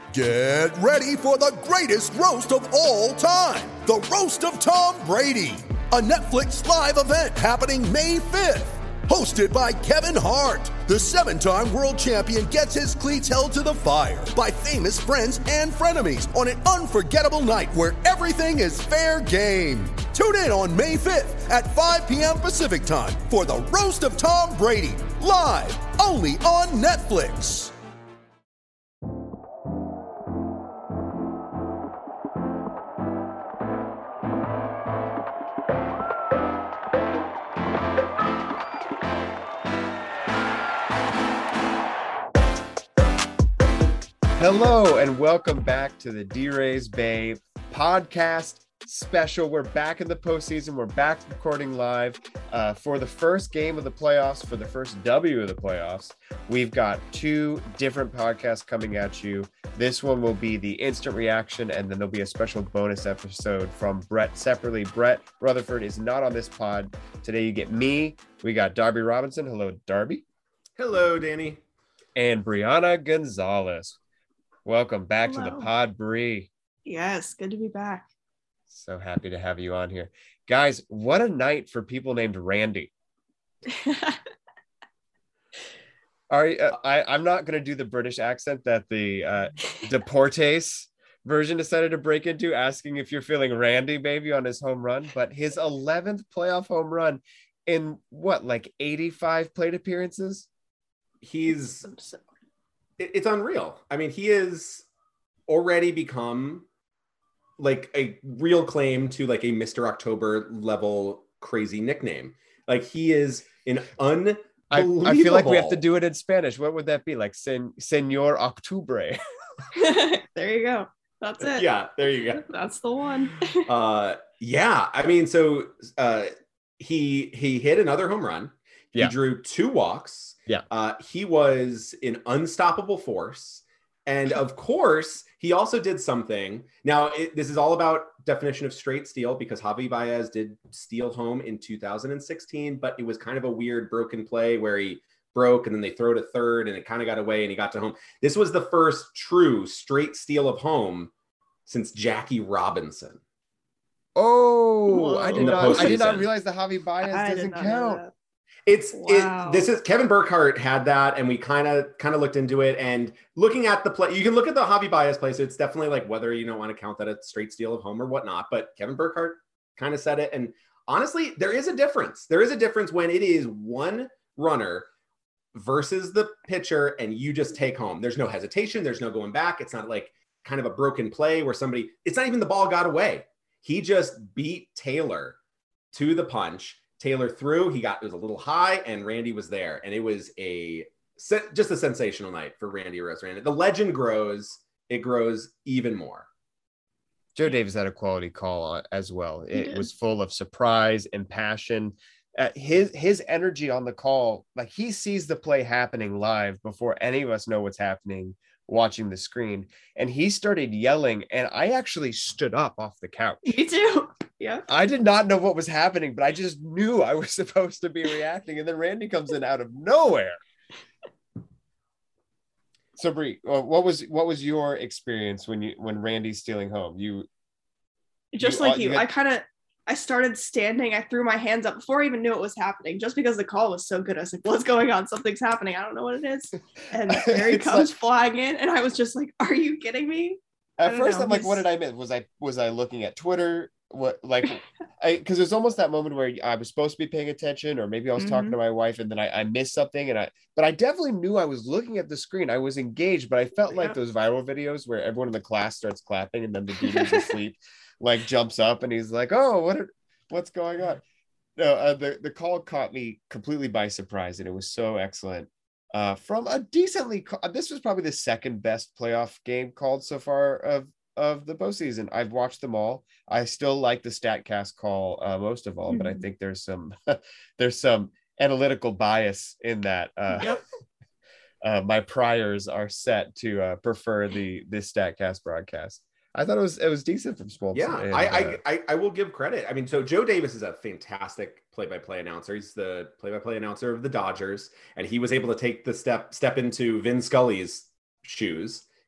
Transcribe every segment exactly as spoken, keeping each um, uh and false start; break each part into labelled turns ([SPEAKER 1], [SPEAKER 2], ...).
[SPEAKER 1] Get ready for the greatest roast of all time, the Roast of Tom Brady, a Netflix live event happening May fifth. Hosted by Kevin Hart, the seven-time world champion gets his cleats held to the fire by famous friends and frenemies on an unforgettable night where everything is fair game. Tune in on May fifth at five p.m. Pacific time for the Roast of Tom Brady, live only on Netflix.
[SPEAKER 2] Hello and welcome back to the D-Rays Bay podcast special. We're back in the postseason. We're back recording live uh, for the first game of the playoffs, for the first W of the playoffs. We've got two different podcasts coming at you. This one will be the instant reaction, and then there'll be a special bonus episode from Brett separately. Brett Rutherford is not on this pod. Today you get me. We got Darby Robinson. Hello, Darby.
[SPEAKER 3] Hello, Danny.
[SPEAKER 2] And Brianna Gonzalez. Welcome back
[SPEAKER 4] Hello.
[SPEAKER 2] to the pod, Bree.
[SPEAKER 4] Yes, good to be back.
[SPEAKER 2] So happy to have you on here. Guys, what a night for people named Randy. Are uh, I, I'm not going to do the British accent that the uh, Deportes version decided to break into, asking if you're feeling Randy, baby, on his home run. But his eleventh playoff home run in what, like eighty-five plate appearances?
[SPEAKER 3] He's... It's unreal. I mean, he has already become like a real claim to like a Mister October level crazy nickname. Like he is an unbelievable.
[SPEAKER 2] I, I feel like we have to do it in Spanish. What would that be? Like sen, Señor Octubre.
[SPEAKER 4] There you go. That's it.
[SPEAKER 3] Yeah, there you go.
[SPEAKER 4] That's the one.
[SPEAKER 3] uh, yeah. I mean, so uh, he he hit another home run. He
[SPEAKER 2] Yeah.
[SPEAKER 3] drew two walks.
[SPEAKER 2] Yeah.
[SPEAKER 3] Uh, he was an unstoppable force. And of course, he also did something. Now, it, this is all about definition of straight steal because Javi Baez did steal home in two thousand sixteen, but it was kind of a weird broken play where he broke and then they throw to third and it kind of got away and he got to home. This was the first true straight steal of home since Jackie Robinson.
[SPEAKER 2] Oh,
[SPEAKER 4] Whoa.
[SPEAKER 2] I did
[SPEAKER 3] In the
[SPEAKER 2] not. I did not
[SPEAKER 3] postseason.
[SPEAKER 2] realize the Javi Baez
[SPEAKER 4] I did
[SPEAKER 2] doesn't
[SPEAKER 4] not know
[SPEAKER 2] count.
[SPEAKER 4] that.
[SPEAKER 3] It's
[SPEAKER 4] Wow.
[SPEAKER 3] it, this is Kevin Burkhardt had that, and we kind of kind of looked into it. And looking at the play, you can look at the Javi Baez play. So it's definitely like whether you don't want to count that a straight steal of home or whatnot. But Kevin Burkhardt kind of said it, and honestly, there is a difference. There is a difference when it is one runner versus the pitcher, and you just take home. There's no hesitation. There's no going back. It's not like kind of a broken play where somebody. It's not even the ball got away. He just beat Taylor to the punch. Taylor threw, he got, it was a little high and Randy was there. And it was a, just a sensational night for Randy Arozarena. The legend grows, it grows even more.
[SPEAKER 2] Joe Davis had a quality call as well.
[SPEAKER 4] He
[SPEAKER 2] It
[SPEAKER 4] did.
[SPEAKER 2] was full of surprise and passion. Uh, his his energy on the call, like he sees the play happening live before any of us know what's happening watching the screen. And he started yelling, and I actually stood up off the couch.
[SPEAKER 4] Me too. Yeah.
[SPEAKER 2] I did not know what was happening, but I just knew I was supposed to be reacting. And then Randy comes in out of nowhere. So Bree, uh, what was what was your experience when you when Randy's stealing home? You
[SPEAKER 4] Just
[SPEAKER 2] You-
[SPEAKER 4] like
[SPEAKER 2] you
[SPEAKER 4] you,
[SPEAKER 2] had-
[SPEAKER 4] I kind of, I started standing. I threw my hands up before I even knew it was happening, just because the call was so good. I was like, what's going on? Something's happening. I don't know what it is. And there he
[SPEAKER 2] It's
[SPEAKER 4] comes
[SPEAKER 2] like-
[SPEAKER 4] flying in. And I was just like, are you kidding me? I
[SPEAKER 2] At
[SPEAKER 4] don't
[SPEAKER 2] first,
[SPEAKER 4] know,
[SPEAKER 2] I'm like, what
[SPEAKER 4] he's-
[SPEAKER 2] did I miss? Was I was I looking at Twitter? What like, I because there's almost that moment where I was supposed to be paying attention, or maybe I was talking
[SPEAKER 4] Mhm.
[SPEAKER 2] to my wife, and then I, I missed something, and I but I definitely knew I was looking at the screen. I was engaged, but I felt like
[SPEAKER 4] Yeah.
[SPEAKER 2] those viral videos where everyone in the class starts clapping, and then the dude who's asleep like jumps up, and he's like, "Oh, what are, what's going on?" No, uh, the the call caught me completely by surprise, and it was so excellent. Uh, from a decently, this was probably the second best playoff game called so far of of the postseason. I've watched them all. I still like the StatCast call uh, most of all, but I
[SPEAKER 4] Mhm.
[SPEAKER 2] think there's some there's some analytical bias in that. Uh,
[SPEAKER 4] Yep.
[SPEAKER 2] uh, my priors are set to uh, prefer the the StatCast broadcast. I thought it was it was decent from Smoltz.
[SPEAKER 3] Yeah,
[SPEAKER 2] and,
[SPEAKER 3] I,
[SPEAKER 2] uh,
[SPEAKER 3] I I I will give credit. I mean, so Joe Davis is a fantastic play-by-play announcer. He's the play-by-play announcer of the Dodgers, and he was able to take the step step into Vin Scully's shoes.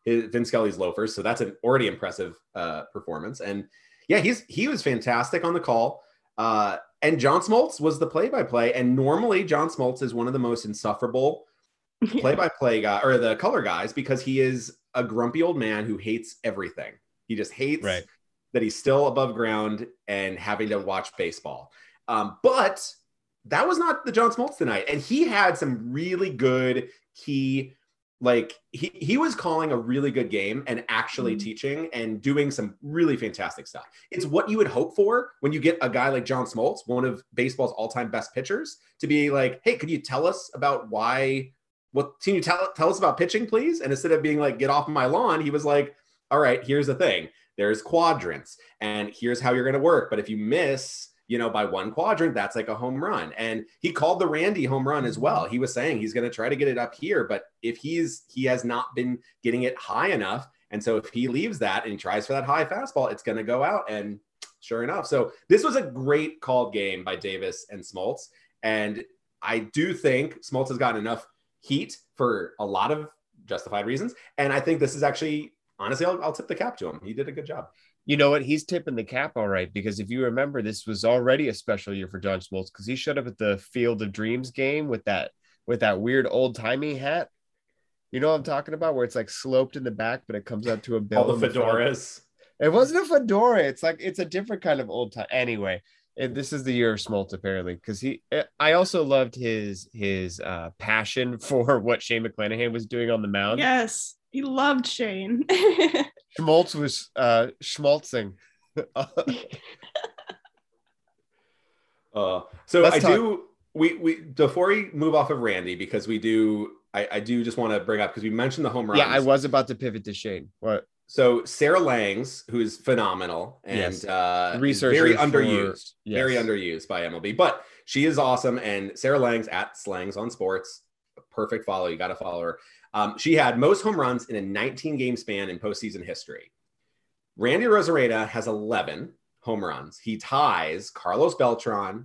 [SPEAKER 3] his Vin Scully's loafers. So that's an already impressive uh, performance. And yeah, he's he was fantastic on the call. Uh, and John Smoltz was the play-by-play. And normally John Smoltz is one of the most insufferable play-by-play guy or the color guys because he is a grumpy old man who hates everything. He just hates
[SPEAKER 2] right.
[SPEAKER 3] that he's still above ground and having to watch baseball. Um, but that was not the John Smoltz tonight. And he had some really good key, like he, he was calling a really good game and actually mm-hmm. teaching and doing some really fantastic stuff. It's what you would hope for when you get a guy like John Smoltz, one of baseball's all-time best pitchers, to be like, hey, could you tell us about why, what can you tell, tell us about pitching, please? And instead of being like, get off my lawn, he was like, all right, here's the thing. There's quadrants and here's how you're going to work. But if you miss, you know, by one quadrant, that's like a home run. And he called the Randy home run as well. He was saying he's going to try to get it up here, but if he's, he has not been getting it high enough. And so if he leaves that and he tries for that high fastball, it's going to go out. And sure enough. So this was a great called game by Davis and Smoltz. And I do think Smoltz has gotten enough heat for a lot of justified reasons. And I think this is actually, honestly, I'll, I'll tip the cap to him. He did a good job.
[SPEAKER 2] You know what? He's tipping the cap all right, because if you remember, this was already a special year for John Smoltz because he showed up at the Field of Dreams game with that with that weird old timey hat. You know what I'm talking about, where it's like sloped in the back, but it comes out to a bill.
[SPEAKER 3] All the fedoras.
[SPEAKER 2] It wasn't a fedora. It's like it's a different kind of old time. Anyway, it, this is the year of Smoltz apparently, because he. I also loved his his uh, passion for what Shane McClanahan was doing on the mound.
[SPEAKER 4] Yes. He loved Shane.
[SPEAKER 2] Schmaltz was uh, schmaltzing.
[SPEAKER 3] uh, so Let's I talk. do, we, we, before we move off of Randy, because we do, I, I do just want to bring up, because we mentioned the home runs.
[SPEAKER 2] Yeah, I was about to pivot to Shane. What?
[SPEAKER 3] So Sarah Langs, who's phenomenal and yes. uh, very for, underused, yes. very underused by M L B, but she is awesome. And Sarah Langs at Slangs on Sports, perfect follow. You got to follow her. Um, she had most home runs in a nineteen game span in postseason history. Randy Rosarena has eleven home runs. He ties Carlos Beltran,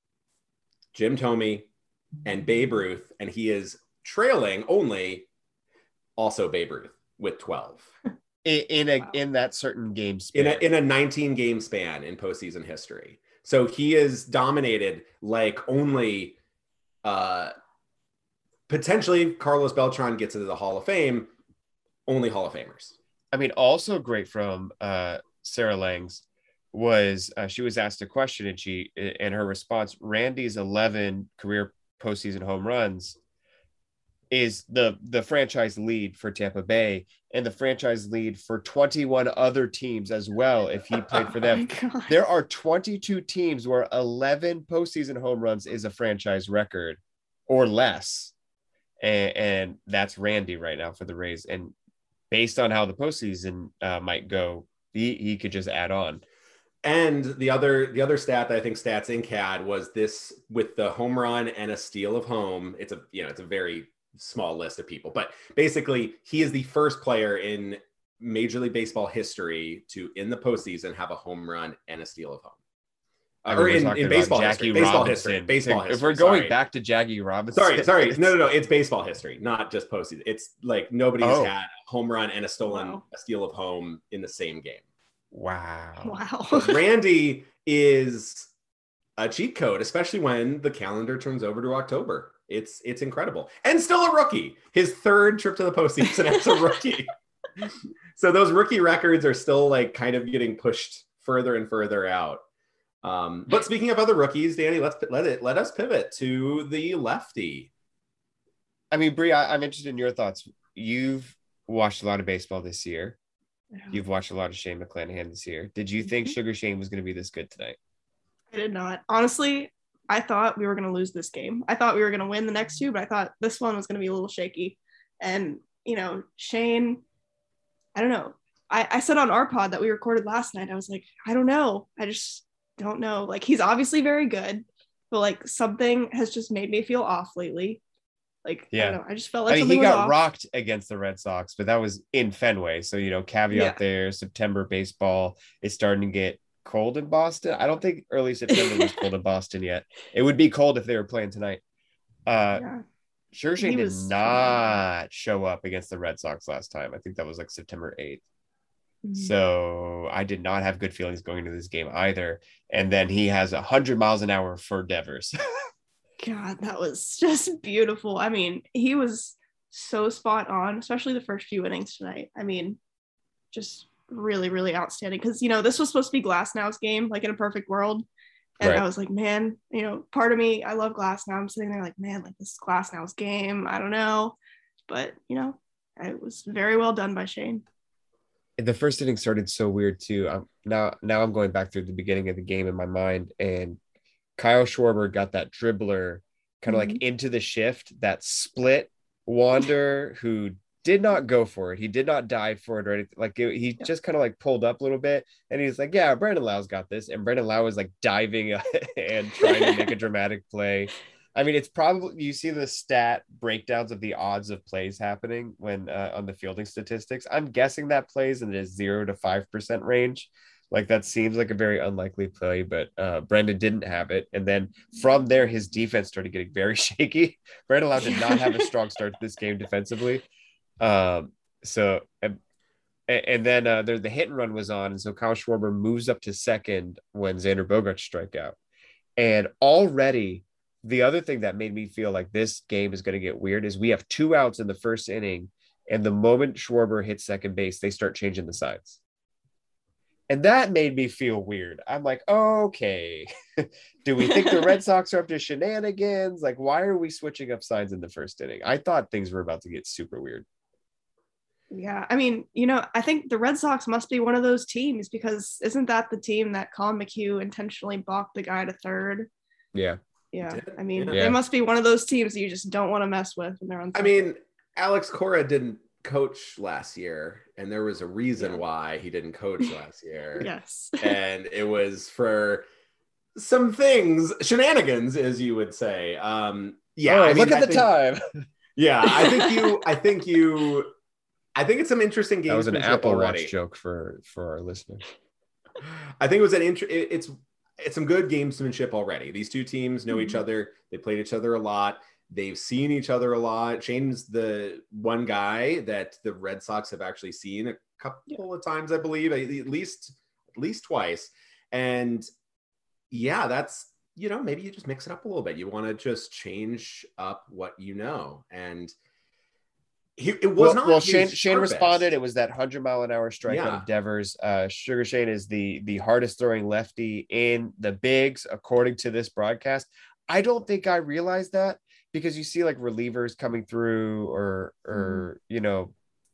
[SPEAKER 3] Jim Thome, and Babe Ruth, and he is trailing only also Babe Ruth with twelve.
[SPEAKER 2] In, in a wow. in that certain game span.
[SPEAKER 3] In a, in a nineteen game span in postseason history. So he is dominated like only uh potentially Carlos Beltran gets into the Hall of Fame, only Hall of Famers.
[SPEAKER 2] I mean, also great from uh, Sarah Langs was uh, she was asked a question and she, and her response, Randy's eleven career postseason home runs is the, the franchise lead for Tampa Bay and the franchise lead for twenty-one other teams as well. If he played for them, oh there are twenty-two teams where eleven postseason home runs is a franchise record or less. And, and that's Randy right now for the Rays. And based on how the postseason uh, might go, he, he could just add on.
[SPEAKER 3] And the other the other stat that I think Stats Inc had was this with the home run and a steal of home. It's a you know it's a very small list of people, but basically he is the first player in Major League Baseball history to in the postseason have a home run and a steal of home.
[SPEAKER 2] I mean, or in, in baseball history, baseball history,
[SPEAKER 3] baseball history.
[SPEAKER 2] If we're going
[SPEAKER 3] sorry.
[SPEAKER 2] back to Jackie Robinson,
[SPEAKER 3] sorry, sorry, no, no, no, it's baseball history, not just postseason. It's like nobody's oh. had a home run and a stolen, wow. a steal of home in the same game.
[SPEAKER 2] Wow,
[SPEAKER 4] wow.
[SPEAKER 3] Randy is a cheat code, especially when the calendar turns over to October. It's it's incredible, and still a rookie. His third trip to the postseason as a rookie. So those rookie records are still like kind of getting pushed further and further out. Um, but speaking of other rookies, Danny, let's let it let us pivot to the lefty.
[SPEAKER 2] I mean, Bree, I, I'm interested in your thoughts. You've watched a lot of baseball this year. Yeah. You've watched a lot of Shane McClanahan this year. Did you mm-hmm. think Sugar Shane was going to be this good tonight?
[SPEAKER 4] I did not. Honestly, I thought we were going to lose this game. I thought we were going to win the next two, but I thought this one was going to be a little shaky. And, you know, Shane, I don't know. I, I said on our pod that we recorded last night, I was like, I don't know. I just don't know. Like, he's obviously very good, but like something has just made me feel off lately. Like, yeah. I don't know. I just felt like
[SPEAKER 2] I mean,
[SPEAKER 4] something
[SPEAKER 2] he got
[SPEAKER 4] was off.
[SPEAKER 2] rocked against the Red Sox, but that was in Fenway. So, you know, caveat yeah. there, September baseball is starting to get cold in Boston. I don't think early September was cold in Boston yet. It would be cold if they were playing tonight. Uh, yeah. Sugar Shane
[SPEAKER 4] He
[SPEAKER 2] did
[SPEAKER 4] was
[SPEAKER 2] not show up against the Red Sox last time. I think that was like September eighth.
[SPEAKER 4] Mhm.
[SPEAKER 2] So I did not have good feelings going into this game either. And then he has one hundred miles an hour for Devers.
[SPEAKER 4] God, that was just beautiful. I mean, he was so spot on, especially the first few innings tonight. I mean, just really, really outstanding. Because, you know, this was supposed to be Glasnow's game, like in a perfect world. And
[SPEAKER 2] Right.
[SPEAKER 4] I was like, man, you know, part of me, I love Glasnow. I'm sitting there like, man, like this is Glasnow's game. I don't know. But, you know, it was very well done by Shane.
[SPEAKER 2] The first inning started so weird too. Um, now, now I'm going back through the beginning of the game in my mind, and Kyle Schwarber got that dribbler kind of
[SPEAKER 4] Mhm.
[SPEAKER 2] like into the shift, that split Wander, who did not go for it. He did not dive for it or anything. Like it, he
[SPEAKER 4] Yeah.
[SPEAKER 2] just kind of like pulled up a little bit, and he's like, "Yeah, Brandon Lau's got this." And Brandon Lau was like diving and trying to make a dramatic play. I mean, it's probably, you see the stat breakdowns of the odds of plays happening when uh, on the fielding statistics. I'm guessing that plays in the zero to five percent range. Like that seems like a very unlikely play, but uh, Brandon didn't have it. And then from there, his defense started getting very shaky. Brandon Lau did not have a strong start to this game defensively. Um, so, and, and then uh, there, the hit and run was on. And so Kyle Schwarber moves up to second when Xander Bogaerts strike out. And already the other thing that made me feel like this game is going to get weird is we have two outs in the first inning. And the moment Schwarber hits second base, they start changing the signs. And that made me feel weird. I'm like, okay, do we think the Red Sox are up to shenanigans? Like, why are we switching up signs in the first inning? I thought things were about to get super weird.
[SPEAKER 4] Yeah, I mean, you know, I think the Red Sox must be one of those teams, because isn't that the team that Colin McHugh intentionally balked the guy to third?
[SPEAKER 2] Yeah.
[SPEAKER 4] Yeah,
[SPEAKER 3] Did?
[SPEAKER 4] I mean,
[SPEAKER 2] Yeah.
[SPEAKER 4] they must be one of those teams that you just don't want to mess with when they're on.
[SPEAKER 3] I mean, Alex Cora didn't coach last year, and there was a reason
[SPEAKER 4] Yeah.
[SPEAKER 3] why he didn't coach last year.
[SPEAKER 4] Yes.
[SPEAKER 3] And it was for some things, shenanigans, as you would say. Um, yeah,
[SPEAKER 2] Oh,
[SPEAKER 3] I mean,
[SPEAKER 2] look at
[SPEAKER 3] I
[SPEAKER 2] the
[SPEAKER 3] think-
[SPEAKER 2] time.
[SPEAKER 3] Yeah, I think you, I think you, I think it's some interesting gamesmanship
[SPEAKER 2] That was an Apple
[SPEAKER 3] already.
[SPEAKER 2] Watch joke for, for our listeners.
[SPEAKER 3] I think it was an int- it, it's it's some good gamesmanship already. These two teams know each
[SPEAKER 4] Mhm.
[SPEAKER 3] other. They played each other a lot. They've seen each other a lot. Shane's the one guy that the Red Sox have actually seen a couple of times, I believe, at least at least twice. And yeah, that's, you know, maybe you just mix it up a little bit. You want to just change up what you know. And he, it was
[SPEAKER 2] well,
[SPEAKER 3] not
[SPEAKER 2] well
[SPEAKER 3] his
[SPEAKER 2] Shane, Shane
[SPEAKER 3] purpose.
[SPEAKER 2] responded. It was that one hundred mile an hour strikeout
[SPEAKER 3] Yeah.
[SPEAKER 2] of Devers. Uh, Sugar Shane is the the hardest throwing lefty in the bigs, according to this broadcast. I don't think I realized that, because you see like relievers coming through, or or you know,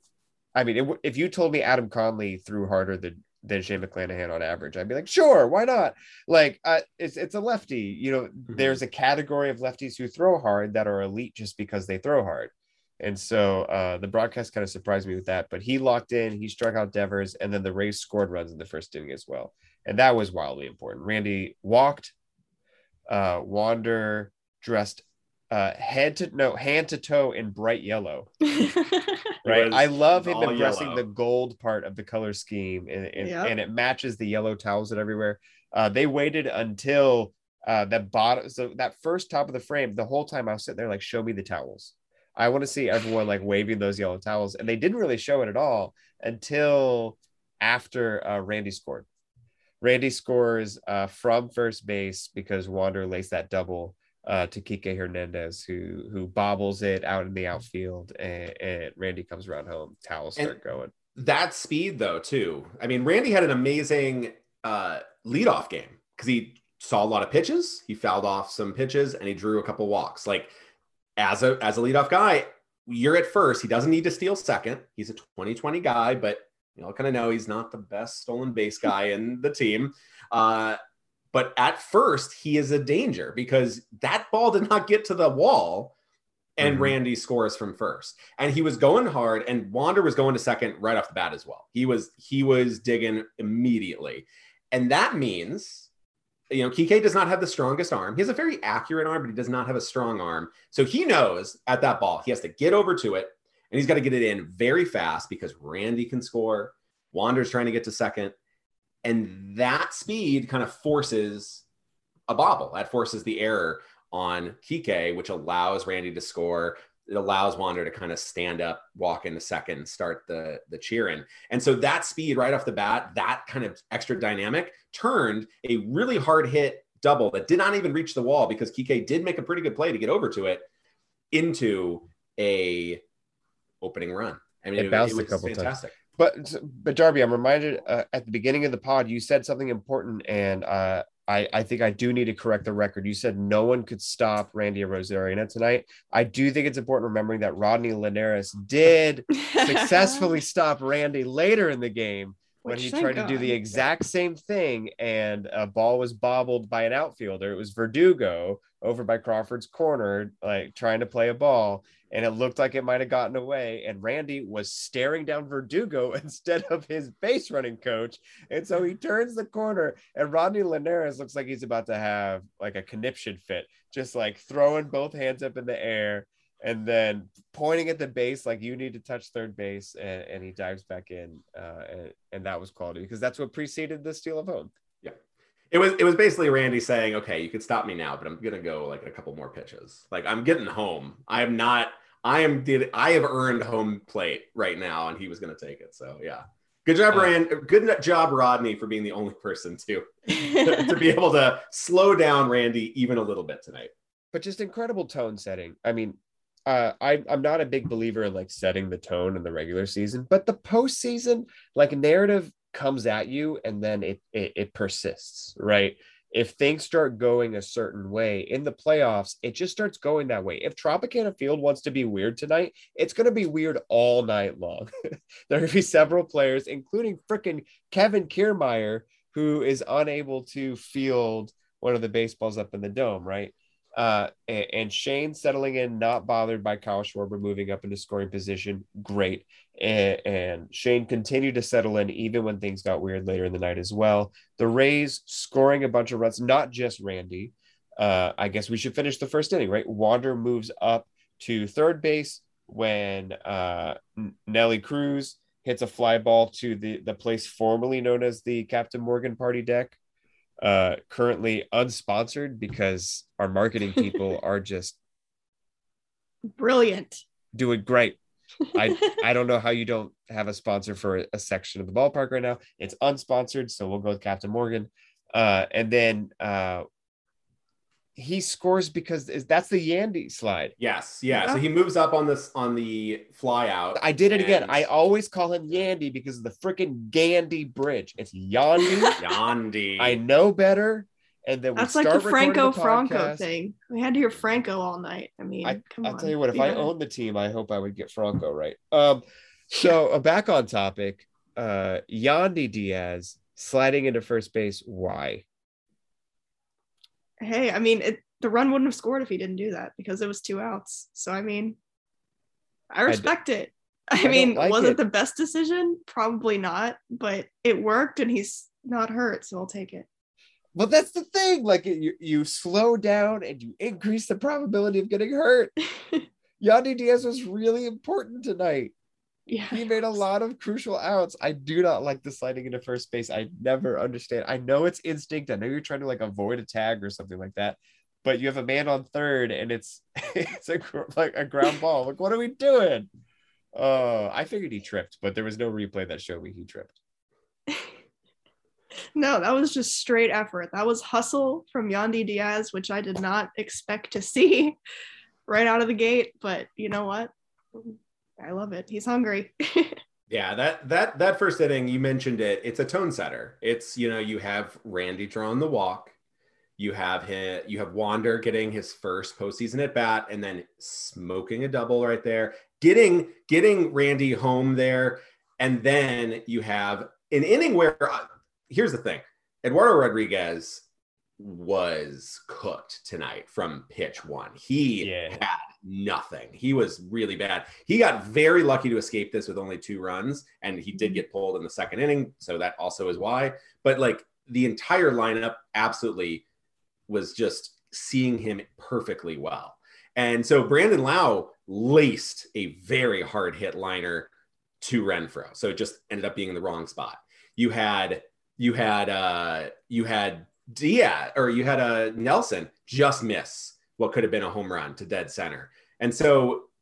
[SPEAKER 2] I mean, it, if you told me Adam Conley threw harder than than Shane McClanahan on average, I'd be like, sure, why not? Like, uh, it's it's a lefty. You know,
[SPEAKER 3] Mm-hmm.
[SPEAKER 2] there's a category of lefties who throw hard that are elite just because they throw hard. And so uh, the broadcast kind of surprised me with that. But he locked in, he struck out Devers, and then the Rays scored runs in the first inning as well. And that was wildly important. Randy walked, uh, Wander dressed uh, head to no hand to toe in bright yellow. Right.
[SPEAKER 3] was
[SPEAKER 2] I love him
[SPEAKER 3] all
[SPEAKER 2] embracing
[SPEAKER 3] yellow.
[SPEAKER 2] the gold part of the color scheme, and, and,
[SPEAKER 4] Yep.
[SPEAKER 2] and it matches the yellow towels that are everywhere. Uh, they waited until uh, that bottom, so that first top of the frame, the whole time I was sitting there like, show me the towels. I want to see everyone like waving those yellow towels. And they didn't really show it at all until after uh, Randy scored. Randy scores uh, from first base because Wander laced that double uh, to Kike Hernandez, who who bobbles it out in the outfield, and, and Randy comes around home. Towels start
[SPEAKER 3] And-
[SPEAKER 2] going.
[SPEAKER 3] That speed, though, too. I mean, Randy had an amazing uh, leadoff game because he saw a lot of pitches. He fouled off some pitches, and he drew a couple walks. Like, as a as a leadoff guy, you're at first. He doesn't need to steal second. He's a twenty twenty guy, but you all kind of know he's not the best stolen base guy in the team. Uh, but at first, he is a danger because that ball did not get to the wall. And
[SPEAKER 2] Mhm.
[SPEAKER 3] Randy scores from first, and he was going hard, and Wander was going to second right off the bat as well. He was he was digging immediately, and that means, you know, Kike does not have the strongest arm. He has a very accurate arm, but he does not have a strong arm. So he knows at that ball he has to get over to it, and he's got to get it in very fast because Randy can score. Wander's trying to get to second, and that speed kind of forces a bobble. That forces the error on Kike, which allows Randy to score. it allows Wander to kind of stand up, walk into second, and start the, the cheering. And so that speed right off the bat, that kind of extra dynamic turned a really hard hit double that did not even reach the wall because Kike did make a pretty good play to get over to it into a opening run. I mean,
[SPEAKER 2] it,
[SPEAKER 3] it,
[SPEAKER 2] bounced
[SPEAKER 3] it was
[SPEAKER 2] a couple
[SPEAKER 3] fantastic.
[SPEAKER 2] times. But, but Darby, I'm reminded uh, at the beginning of the pod, you said something important, and uh, I, I think I do need to correct the record. You said no one could stop Randy Arozarena tonight. I do think it's important remembering that Rodney Linares did successfully stop Randy later in the game when
[SPEAKER 4] Which,
[SPEAKER 2] he
[SPEAKER 4] thank
[SPEAKER 2] tried to
[SPEAKER 4] God.
[SPEAKER 2] do the exact same thing, and a ball was bobbled by an outfielder. It was Verdugo over by Crawford's corner, like trying to play a ball, and it looked like it might have gotten away, and Randy was staring down Verdugo instead of his base running coach. And so he turns the corner, and Rodney Linares looks like he's about to have like a conniption fit, just like throwing both hands up in the air and then pointing at the base like you need to touch third base, and, and he dives back in, uh, and, and that was quality because that's what preceded the steal of home.
[SPEAKER 3] Yeah. It was it was basically Randy saying, okay, you could stop me now, but I'm gonna go like a couple more pitches. Like I'm getting home. I am not I am did I have earned home plate right now, and he was gonna take it. So yeah. Good job,
[SPEAKER 2] Uh,
[SPEAKER 3] Rand. Good job, Rodney, for being the only person to, to be able to slow down Randy even a little bit tonight.
[SPEAKER 2] But just incredible tone setting. I mean, uh, I, I'm not a big believer in like setting the tone in the regular season, but the postseason, like narrative comes at you and then it, it, it persists, right? If things start going a certain way in the playoffs, it just starts going that way. If Tropicana Field wants to be weird tonight, it's going to be weird all night long. There are going to be several players, including freaking Kevin Kiermaier, who is unable to field one of the baseballs up in the dome, right? Uh, and, and Shane settling in, not bothered by Kyle Schwarber moving up into scoring position. Great. And, and Shane continued to settle in even when things got weird later in the night as well. The Rays scoring a bunch of runs, not just Randy. Uh, I guess we should finish the first inning, right? Wander moves up to third base when uh, Nelly Cruz hits a fly ball to the, the place formerly known as the Captain Morgan party deck. Uh, currently unsponsored because our marketing people are just
[SPEAKER 4] brilliant,
[SPEAKER 2] doing great. I I don't know how you don't have a sponsor for a, a section of the ballpark right now. It's unsponsored, so we'll go with Captain Morgan. Uh, and then uh, he scores because that's the Yandy slide.
[SPEAKER 3] Yes, yeah.
[SPEAKER 4] Yeah.
[SPEAKER 3] So he moves up on this on the fly out.
[SPEAKER 2] I did it again.
[SPEAKER 3] and-
[SPEAKER 2] I always call him Yandy because of the freaking Gandy bridge. It's Yandy.
[SPEAKER 3] Yandy.
[SPEAKER 2] I know better. And then we
[SPEAKER 4] that's like
[SPEAKER 2] start
[SPEAKER 4] the Franco
[SPEAKER 2] recording the
[SPEAKER 4] Franco
[SPEAKER 2] podcast.
[SPEAKER 4] thing. We had to hear Franco all night. I mean,
[SPEAKER 2] I,
[SPEAKER 4] come
[SPEAKER 2] I'll
[SPEAKER 4] on.
[SPEAKER 2] tell you what, if
[SPEAKER 4] Be
[SPEAKER 2] I
[SPEAKER 4] honest.
[SPEAKER 2] owned the team, I hope I would get Franco right. Um, so uh, back on topic, uh, Yandy Diaz sliding into first base. Why?
[SPEAKER 4] Hey, I mean, it, the run wouldn't have scored if he didn't do that because it was two outs. So I mean, I respect it. I,
[SPEAKER 2] I
[SPEAKER 4] mean,
[SPEAKER 2] don't like
[SPEAKER 4] was
[SPEAKER 2] it.
[SPEAKER 4] it the best decision? Probably not, but it worked, and he's not hurt, so I'll take it.
[SPEAKER 2] Well, that's the thing. Like you, you slow down and you increase the probability of getting hurt. Yandy Diaz was really important tonight.
[SPEAKER 4] Yeah,
[SPEAKER 2] He made a lot of crucial outs. I do not like the sliding into first base. I never understand. I know it's instinct. I know you're trying to like avoid a tag or something like that, but you have a man on third and it's it's a like a ground ball. Like, what are we doing? Oh, I figured he tripped, but there was no replay that showed me he tripped.
[SPEAKER 4] No, that was just straight effort. That was hustle from Yandy Diaz, which I did not expect to see right out of the gate. But you know what? I love it. He's hungry.
[SPEAKER 3] Yeah, that that that first inning, you mentioned it. It's a tone setter. It's, you know, you have Randy drawing the walk. You have him, you have Wander getting his first postseason at bat and then smoking a double right there, getting getting Randy home there. And then you have an inning where, uh, here's the thing, Eduardo Rodriguez was cooked tonight from pitch one. He
[SPEAKER 2] Yeah.
[SPEAKER 3] had nothing. He was really bad. He got very lucky to escape this with only two runs, and he did get pulled in the second inning. So that also is why. But like the entire lineup absolutely was just seeing him perfectly well. And so Brandon Lau laced a very hard hit liner to Renfroe. So it just ended up being in the wrong spot. You had, you had, uh, you had Diaz, or you had a Nelson just miss what could have been a home run to dead center. And so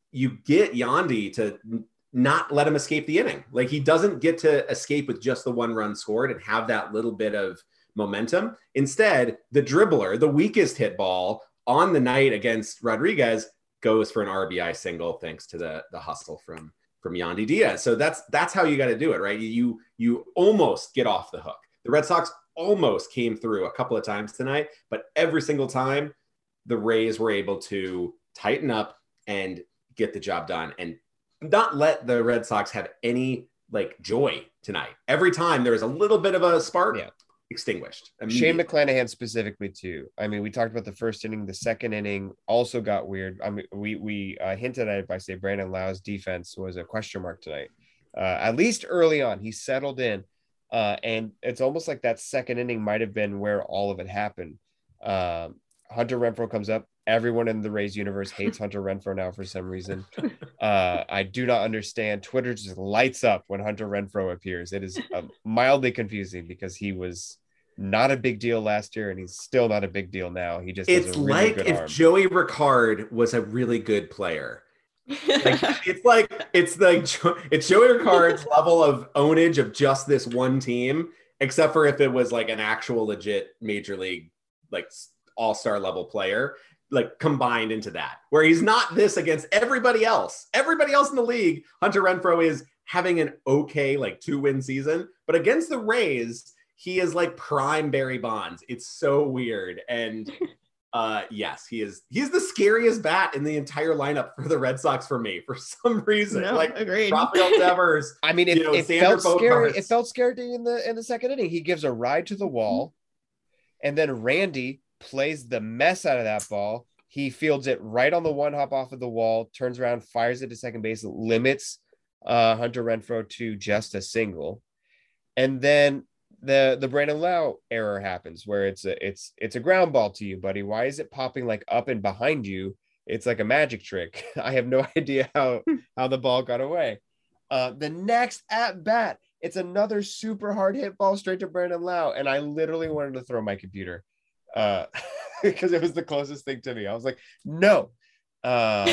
[SPEAKER 3] you get Yandy to not let him escape the inning. Like he doesn't get to escape with just the one run scored and have that little bit of momentum. Instead, the dribbler, the weakest hit ball on the night against Rodriguez, goes for an R B I single thanks to the, the hustle from, from Yandy Diaz. So that's that's how you got to do it, right? You you almost get off the hook. The Red Sox almost came through a couple of times tonight, but every single time the Rays were able to tighten up and get the job done and not let the Red Sox have any like joy tonight. Every time there was a little bit of a spark, yeah. extinguished.
[SPEAKER 2] Shane McClanahan specifically too. I mean, we talked about the first inning, the second inning also got weird. I mean, we we uh, hinted at it by saying Brandon Lau's defense was a question mark tonight. Uh, at least early on, he settled in, uh, and it's almost like that second inning might have been where all of it happened. Um, Hunter Renfroe comes up. Everyone in the Rays universe hates Hunter Renfroe now for some reason. Uh, I do not understand. Twitter just lights up when Hunter Renfroe appears. It is uh, mildly confusing because he was not a big deal last year and he's still not a big deal now. He just
[SPEAKER 3] it's
[SPEAKER 2] has a really
[SPEAKER 3] like
[SPEAKER 2] good
[SPEAKER 3] if
[SPEAKER 2] arm.
[SPEAKER 3] Joey Ricard was a really good player. Like, it's like it's like it's Joey Ricard's level of ownage of just this one team, except for if it was like an actual legit major league like all-star level player. Like combined into that, where he's not this against everybody else. Everybody else in the league, Hunter Renfroe is having an okay, like two win season, but against the Rays, he is like prime Barry Bonds. It's so weird. And uh, yes, he is. He's the scariest bat in the entire lineup for the Red Sox for me, for some reason.
[SPEAKER 4] No,
[SPEAKER 3] like
[SPEAKER 4] agreed.
[SPEAKER 3] Rafael Devers.
[SPEAKER 2] I mean, it,
[SPEAKER 3] you know,
[SPEAKER 2] it
[SPEAKER 3] Xander
[SPEAKER 2] felt scary.
[SPEAKER 3] Bogaerts.
[SPEAKER 2] It felt scary in the in the second inning. He gives a ride to the wall, and then Randy plays the mess out of that ball. He fields it right on the one hop off of the wall, turns around, fires it to second base, limits uh, Hunter Renfroe to just a single. And then the the Brandon Lau error happens where it's a it's it's a ground ball to you, buddy. Why is it popping like up and behind you? It's like a magic trick. I have no idea how how the ball got away. Uh, the next at bat, it's another super hard hit ball straight to Brandon Lau, and I literally wanted to throw my computer. Uh, because it was the closest thing to me. I was like, no. Um,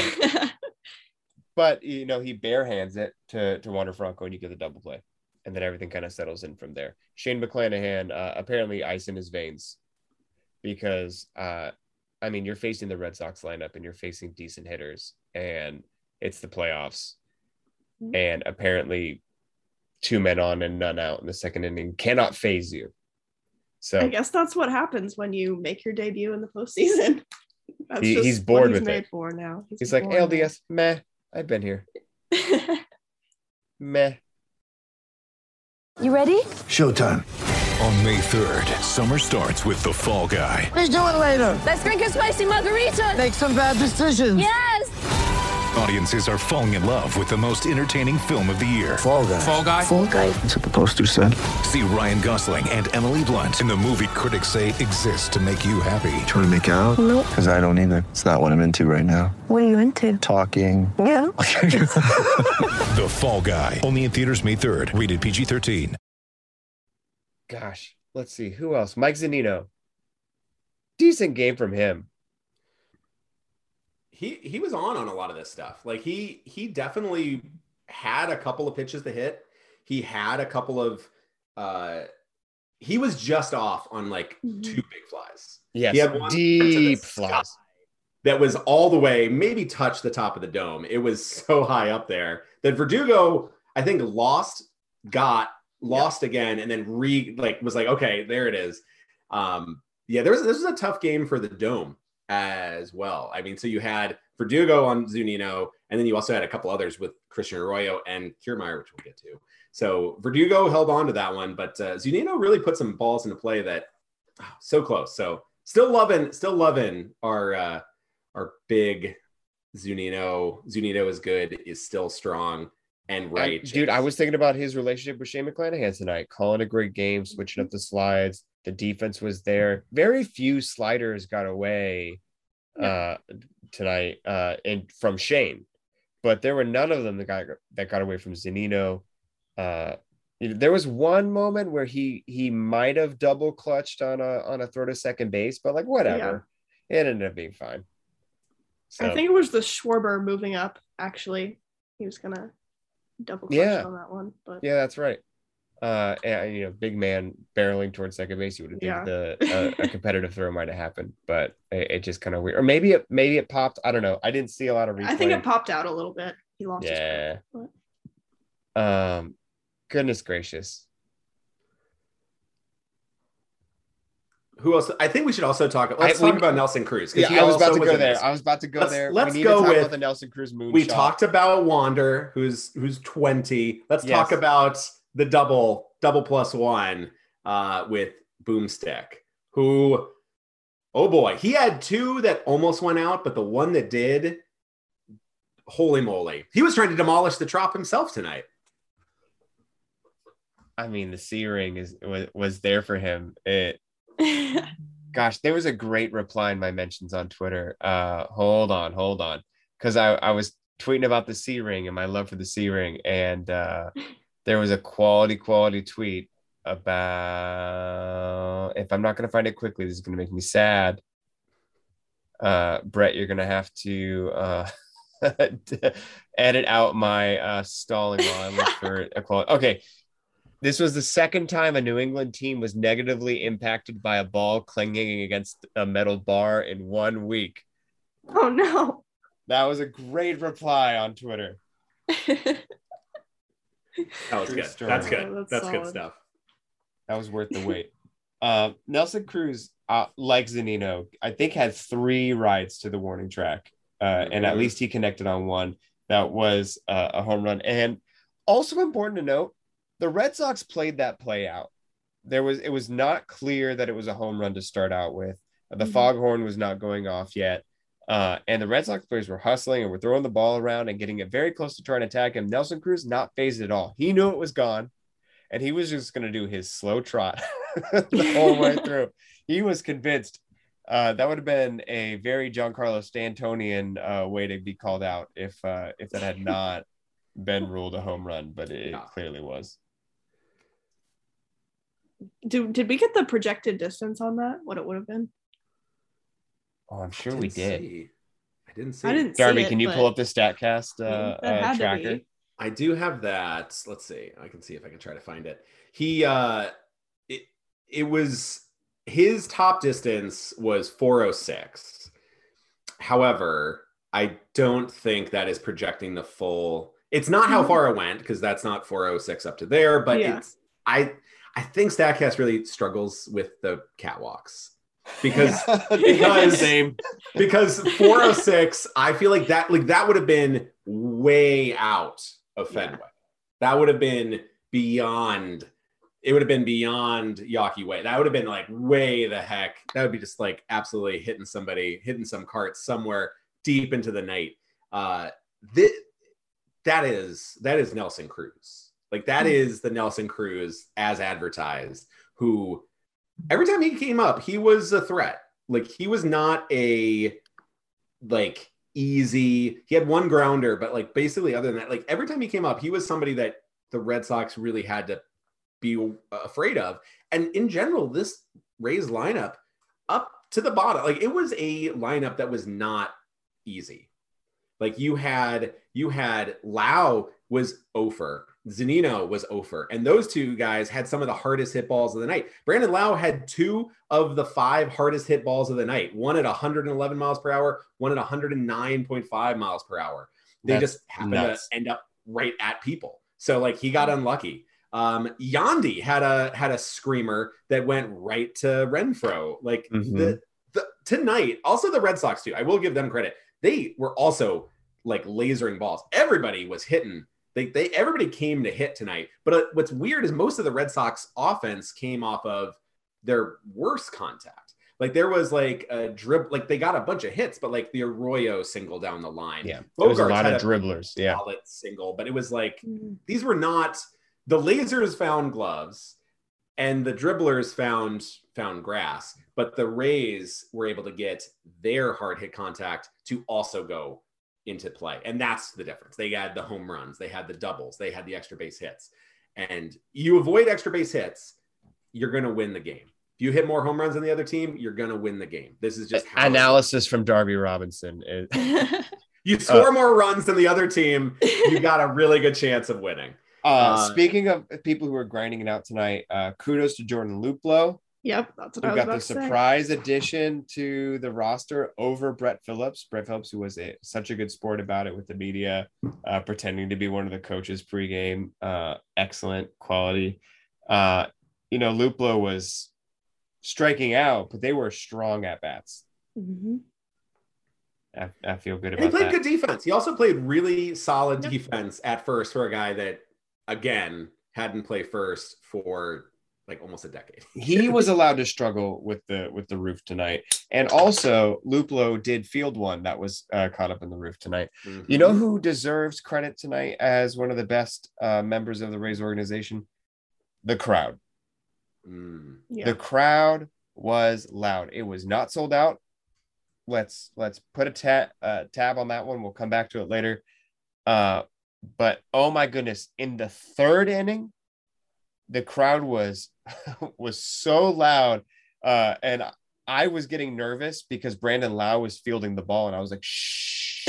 [SPEAKER 2] but, you know, he bare hands it to, to Wander Franco and you get the double play. And then everything kind of settles in from there. Shane McClanahan, uh, apparently ice in his veins. Because, uh, I mean, you're facing the Red Sox lineup and you're facing decent hitters. And it's the playoffs. And apparently two men on and none out in the second inning cannot phase you. So
[SPEAKER 4] I guess that's what happens when you make your debut in the postseason. That's
[SPEAKER 2] he,
[SPEAKER 4] just
[SPEAKER 2] he's bored
[SPEAKER 4] what he's
[SPEAKER 2] with
[SPEAKER 4] made
[SPEAKER 2] it.
[SPEAKER 4] For now. He's,
[SPEAKER 2] he's like,
[SPEAKER 4] bored
[SPEAKER 2] L D S, meh, I've been here. Meh.
[SPEAKER 5] You ready?
[SPEAKER 6] Showtime.
[SPEAKER 7] On May third, summer starts with The Fall Guy.
[SPEAKER 6] Let's do it later.
[SPEAKER 5] Let's drink a spicy margarita.
[SPEAKER 6] Make some bad decisions.
[SPEAKER 5] Yes.
[SPEAKER 7] Audiences are falling in love with the most entertaining film of the year.
[SPEAKER 6] Fall Guy.
[SPEAKER 7] Fall Guy?
[SPEAKER 5] Fall guy.
[SPEAKER 6] That's what the poster said.
[SPEAKER 7] See Ryan Gosling and Emily Blunt in the movie critics say exists to make you happy.
[SPEAKER 6] Trying to make it out?
[SPEAKER 5] Nope.
[SPEAKER 6] Because I don't either. It's not what I'm into right now.
[SPEAKER 5] What are you into?
[SPEAKER 6] Talking.
[SPEAKER 5] Yeah.
[SPEAKER 7] The Fall Guy. Only in theaters May third. Rated P G thirteen.
[SPEAKER 2] Gosh, let's see. Who else? Mike Zunino. Decent game from him.
[SPEAKER 3] He he was on on a lot of this stuff. Like he he definitely had a couple of pitches to hit. He had a couple of uh he was just off on like
[SPEAKER 4] Mm-hmm.
[SPEAKER 3] two big flies.
[SPEAKER 2] Yes,
[SPEAKER 3] He had one
[SPEAKER 2] deep
[SPEAKER 3] to the
[SPEAKER 2] flies.
[SPEAKER 3] sky that was all the way, maybe touched the top of the dome. It was so high up there that Verdugo, I think, lost, got lost yeah. again, and then re like was like, okay, there it is. Um, yeah, there was this was a tough game for the dome as well. I mean, so you had Verdugo on Zunino, and then you also had a couple others with Christian Arroyo and Kiermaier, which we'll get to. So Verdugo held on to that one, but uh, Zunino really put some balls into play that oh, so close. So still loving, still loving our uh, our big Zunino. Zunino is good, is still strong and right.
[SPEAKER 2] I, dude, I was thinking about his relationship with Shane McClanahan tonight, calling a great game, switching up the slides. The defense was there. Very few sliders got away uh, tonight uh, and from Shane, but there were none of them that got that got away from Zunino. Uh, you know, there was one moment where he he might have double clutched on a on a throw to second base, but like whatever, yeah. It ended up being fine. So,
[SPEAKER 4] I think it was the Schwarber moving up. Actually, he was gonna double clutch
[SPEAKER 2] Yeah.
[SPEAKER 4] on that one, but
[SPEAKER 2] yeah, that's right. Uh, and you know, big man barreling towards second base, you would have
[SPEAKER 4] Yeah.
[SPEAKER 2] think the uh, a competitive throw might have happened, but it, it just kind of weird. Or maybe it maybe it popped. I don't know. I didn't see a lot of replay.
[SPEAKER 4] I think it popped out a little bit. He lost his
[SPEAKER 2] Yeah.
[SPEAKER 4] grip, but-
[SPEAKER 2] Um, goodness gracious.
[SPEAKER 3] Who else? I think we should also talk. Let's
[SPEAKER 2] I-
[SPEAKER 3] talk
[SPEAKER 2] we-
[SPEAKER 3] about Nelson Cruz. 'cause
[SPEAKER 2] Yeah,
[SPEAKER 3] he
[SPEAKER 2] I was about
[SPEAKER 3] also
[SPEAKER 2] to go
[SPEAKER 3] in
[SPEAKER 2] there.
[SPEAKER 3] this.
[SPEAKER 2] I was about to go
[SPEAKER 3] Let's-
[SPEAKER 2] there.
[SPEAKER 3] let's
[SPEAKER 2] we need
[SPEAKER 3] go
[SPEAKER 2] to talk
[SPEAKER 3] with-
[SPEAKER 2] about the Nelson Cruz moonshot.
[SPEAKER 3] We talked about Wander, who's who's twenty. Let's
[SPEAKER 2] Yes.
[SPEAKER 3] talk about the double double plus one uh, with Boomstick, who, oh boy, he had two that almost went out, but the one that did, holy moly, he was trying to demolish the Trop himself tonight.
[SPEAKER 2] I mean, the C ring is was, was there for him. It. Gosh, there was a great reply in my mentions on Twitter. Uh, hold on, hold on, because I, I was tweeting about the C ring and my love for the C ring, and uh, there was a quality, quality tweet about. If I'm not going to find it quickly, this is going to make me sad. Uh, Brett, you're going to have to uh, edit out my uh, stalling while I look for a quality. Okay. This was the second time a New England team was negatively impacted by a ball clanging against a metal bar in one week.
[SPEAKER 4] Oh no.
[SPEAKER 2] That was a great reply on Twitter.
[SPEAKER 3] That was
[SPEAKER 2] True
[SPEAKER 3] good.
[SPEAKER 2] story.
[SPEAKER 3] That's good.
[SPEAKER 4] Oh, that's
[SPEAKER 3] That's good
[SPEAKER 4] solid.
[SPEAKER 3] stuff.
[SPEAKER 2] That was worth the wait. Uh, Nelson Cruz, uh, like Zunino, I think had three rides to the warning track, uh, and at
[SPEAKER 3] Mhm.
[SPEAKER 2] least he connected on one. That was uh, a home run. And also important to note, the Red Sox played that play out. There was it was not clear that it was a home run to start out with. The
[SPEAKER 4] Mhm.
[SPEAKER 2] foghorn was not going off yet. Uh, and the Red Sox players were hustling and were throwing the ball around and getting it very close to trying to attack him. Nelson Cruz not phased at all. He knew it was gone, and he was just going to do his slow trot the whole way through. He was convinced. Uh, that would have been a very Giancarlo Stantonian uh, way to be called out if uh, if that had not been ruled a home run, but it,
[SPEAKER 3] Yeah.
[SPEAKER 2] it clearly was.
[SPEAKER 4] Did, did we get the projected distance on that? What it would have been?
[SPEAKER 2] Oh, I'm
[SPEAKER 3] I
[SPEAKER 2] sure we
[SPEAKER 3] didn't
[SPEAKER 2] did.
[SPEAKER 3] see. I didn't see.
[SPEAKER 4] I didn't
[SPEAKER 2] Darby,
[SPEAKER 4] see it,
[SPEAKER 2] can you
[SPEAKER 4] but
[SPEAKER 2] pull up the StatCast uh,
[SPEAKER 4] that
[SPEAKER 2] uh,
[SPEAKER 4] had to
[SPEAKER 2] tracker?
[SPEAKER 4] be.
[SPEAKER 3] I do have that. Let's see. I can see if I can try to find it. He uh it it was his top distance was four oh six. However, I don't think that is projecting the full. It's not how far it went because that's not four oh six up to there, but
[SPEAKER 4] Yeah.
[SPEAKER 3] it's I I think StatCast really struggles with the catwalks because because
[SPEAKER 2] Same.
[SPEAKER 3] because four oh six, I feel like that like that would have been way out of Fenway. That would have been beyond. It would have been beyond Yawkey Way. That would have been like way the heck. That would be just like absolutely hitting somebody, hitting some carts somewhere deep into the night. Uh, th- that is that is Nelson Cruz. Like that is the Nelson Cruz as advertised. Who every time he came up, he was a threat. Like he was not a like easy. He had one grounder, but like basically other than that, like every time he came up, he was somebody that the Red Sox really had to be afraid of. And in general, this Rays lineup up to the bottom, like it was a lineup that was not easy. Like you had you had Lau was Ofer, Zunino was Ofer, and those two guys had some of the hardest hit balls of the night. Brandon Lau had two of the five hardest hit balls of the night, one at one hundred eleven miles per hour, one at one hundred nine point five miles per hour. They
[SPEAKER 2] That's
[SPEAKER 3] just happened
[SPEAKER 2] nuts.
[SPEAKER 3] to end up right at people. So like he got unlucky. Um, Yandy had a had a screamer that went right to Renfroe. Like
[SPEAKER 2] Mhm.
[SPEAKER 3] the the tonight, also the Red Sox too. I will give them credit. They were also like lasering balls. Everybody was hitting. They they everybody came to hit tonight. But uh, what's weird is most of the Red Sox offense came off of their worst contact. Like there was like a drib, like they got a bunch of hits, but like the Arroyo single down the line.
[SPEAKER 2] Yeah, there was a
[SPEAKER 3] Bogarts
[SPEAKER 2] lot
[SPEAKER 3] had
[SPEAKER 2] of dribblers. Yeah,
[SPEAKER 3] solid single, but it was like
[SPEAKER 4] Mhm.
[SPEAKER 3] these were not the lasers found gloves and the dribblers found found grass, but the Rays were able to get their hard hit contact to also go into play. And that's the difference. They had the home runs, they had the doubles, they had the extra base hits. And you avoid extra base hits, you're going to win the game. If you hit more home runs than the other team, you're gonna win the game. This is just how
[SPEAKER 2] analysis from Darby Robinson.
[SPEAKER 3] You score uh, more runs than the other team, you got a really good chance of winning.
[SPEAKER 2] Uh, uh, speaking of people who are grinding it out tonight, uh, kudos to Jordan Luplow.
[SPEAKER 4] Yep, that's what
[SPEAKER 2] who
[SPEAKER 4] I was
[SPEAKER 2] got
[SPEAKER 4] about
[SPEAKER 2] the
[SPEAKER 4] to
[SPEAKER 2] surprise
[SPEAKER 4] say.
[SPEAKER 2] addition to the roster over Brett Phillips. Brett Phillips, who was a, such a good sport about it with the media, uh, pretending to be one of the coaches pregame. Uh, excellent quality. Uh, you know, Luplow was striking out, but they were strong at bats.
[SPEAKER 4] Mm-hmm.
[SPEAKER 2] I, I feel good
[SPEAKER 3] and
[SPEAKER 2] about
[SPEAKER 3] he played
[SPEAKER 2] that.
[SPEAKER 3] good defense. He also played really solid
[SPEAKER 4] Yep.
[SPEAKER 3] defense at first for a guy that, again, hadn't played first for like almost a decade.
[SPEAKER 2] He was allowed to struggle with the with the roof tonight, and also Luplow did field one that was uh, caught up in the roof tonight. Mm-hmm. You know who deserves credit tonight as one of the best uh, members of the Rays organization? The crowd.
[SPEAKER 3] Mm.
[SPEAKER 4] Yeah.
[SPEAKER 2] The crowd was loud. It was not sold out. Let's let's put a ta- uh, tab on that one. We'll come back to it later. Uh, but oh my goodness, in the third inning, the crowd was was so loud, uh, and I was getting nervous because Brandon Lau was fielding the ball, and I was like, "Shh,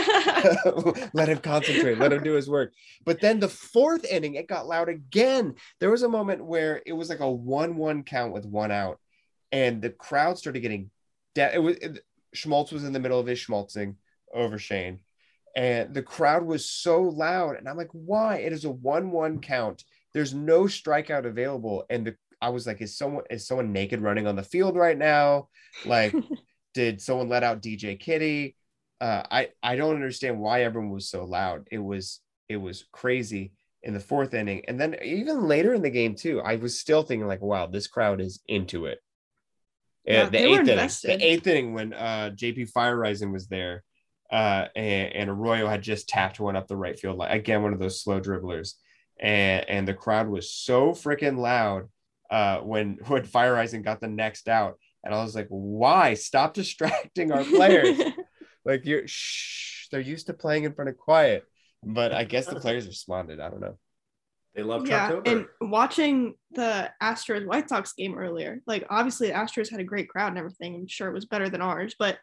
[SPEAKER 2] let him concentrate, let him do his work." But then the fourth inning, it got loud again. There was a moment where it was like a one-one count with one out, and the crowd started getting. De- it was it, Schmaltz was in the middle of his schmaltzing over Shane, and the crowd was so loud, and I'm like, "Why?" It is a one-one count. There's no strikeout available. And the, I was like, is someone, is someone naked running on the field right now? Like, did someone let out D J Kitty? Uh, I, I don't understand why everyone was so loud. It was, it was crazy in the fourth inning. And then even later in the game too, I was still thinking like, wow, this crowd is into it.
[SPEAKER 4] Yeah,
[SPEAKER 2] uh, the
[SPEAKER 4] they were
[SPEAKER 2] eighth inning,
[SPEAKER 4] invested.
[SPEAKER 2] the eighth inning when uh, J P Fire Rising was there uh, and, and Arroyo had just tapped one up the right field line. Again, one of those slow dribblers. And, and the crowd was so freaking loud uh, when, when Fire Rising got the next out. And I was like, why? Stop distracting our players. Like, you're, shh, they're used to playing in front of quiet. But I guess the players responded. I don't know.
[SPEAKER 3] They love
[SPEAKER 4] yeah,
[SPEAKER 3] Trucktober.
[SPEAKER 4] and watching the Astros White Sox game earlier, like, obviously the Astros had a great crowd and everything. I'm sure it was better than ours. But,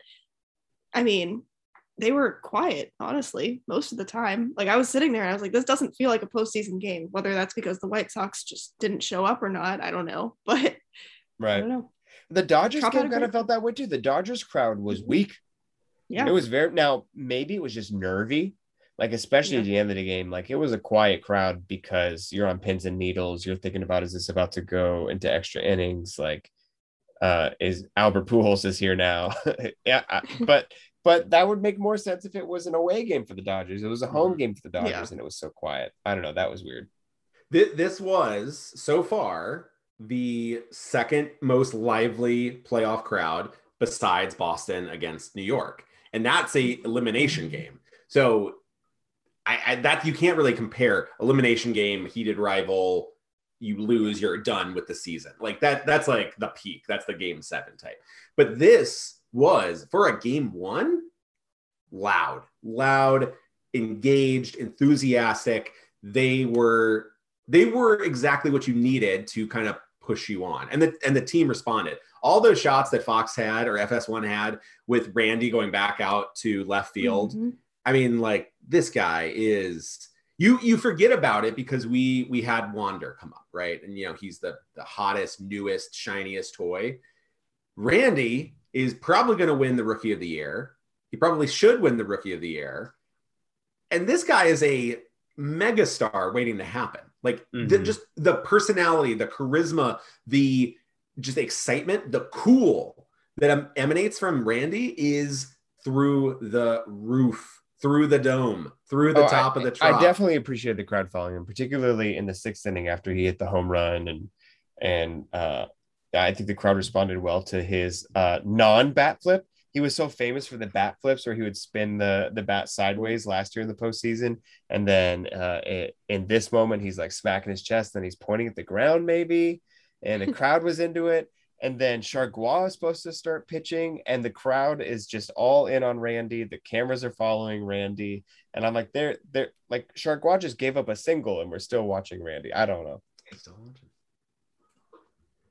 [SPEAKER 4] I mean, they were quiet, honestly, most of the time. Like, I was sitting there and I was like, this doesn't feel like a postseason game, whether that's because the White Sox just didn't show up or not. I don't know. But
[SPEAKER 2] right.
[SPEAKER 4] I don't know.
[SPEAKER 2] The Dodgers
[SPEAKER 4] Trop
[SPEAKER 2] game
[SPEAKER 4] had a
[SPEAKER 2] kind of
[SPEAKER 4] great-
[SPEAKER 2] felt that way too. The Dodgers crowd was weak.
[SPEAKER 4] Yeah.
[SPEAKER 2] It was very, now maybe it was just nervy, like, especially
[SPEAKER 4] Yeah.
[SPEAKER 2] at the end of the game. Like, it was a quiet crowd because you're on pins and needles. You're thinking about, is this about to go into extra innings? Like, uh, is Albert Pujols is here now? yeah. I, but, But that would make more sense if it was an away game for the Dodgers. It was a home game for the Dodgers,
[SPEAKER 4] Yeah.
[SPEAKER 2] and it was so quiet. I don't know. That was weird.
[SPEAKER 3] This was, so far, the second most lively playoff crowd besides Boston against New York. And that's a elimination game. So I, I that you can't really compare. Elimination game, heated rival, you lose, you're done with the season. Like, that. That's like the peak. That's the game seven type. But this was, for a game one, loud, loud, engaged, enthusiastic. They were they were exactly what you needed to kind of push you on. And the and the team responded. All those shots that Fox had or F S one had with Randy going back out to left field.
[SPEAKER 4] Mm-hmm.
[SPEAKER 3] I mean, like, this guy is you you forget about it because we we had Wander come up, right? And you know, he's the the hottest, newest, shiniest toy. Randy is probably going to win the Rookie of the Year. He probably should win the Rookie of the Year. And this guy is a megastar waiting to happen. Like,
[SPEAKER 2] Mm-hmm.
[SPEAKER 3] the, just the personality, the charisma, the just excitement, the cool that em- emanates from Randy is through the roof, through the dome, through the
[SPEAKER 2] Oh,
[SPEAKER 3] top
[SPEAKER 2] I,
[SPEAKER 3] of the truck.
[SPEAKER 2] I definitely appreciate the crowd following him, particularly in the sixth inning after he hit the home run. And, and uh, I think the crowd responded well to his uh, non-bat flip. He was so famous for the bat flips where he would spin the, the bat sideways last year in the postseason. And then uh, it, in this moment, he's like smacking his chest, and he's pointing at the ground maybe. And the crowd was into it. And then Chargois is supposed to start pitching, and the crowd is just all in on Randy. The cameras are following Randy. And I'm like, they're, they're like, Chargois just gave up a single and we're still watching Randy. I don't know.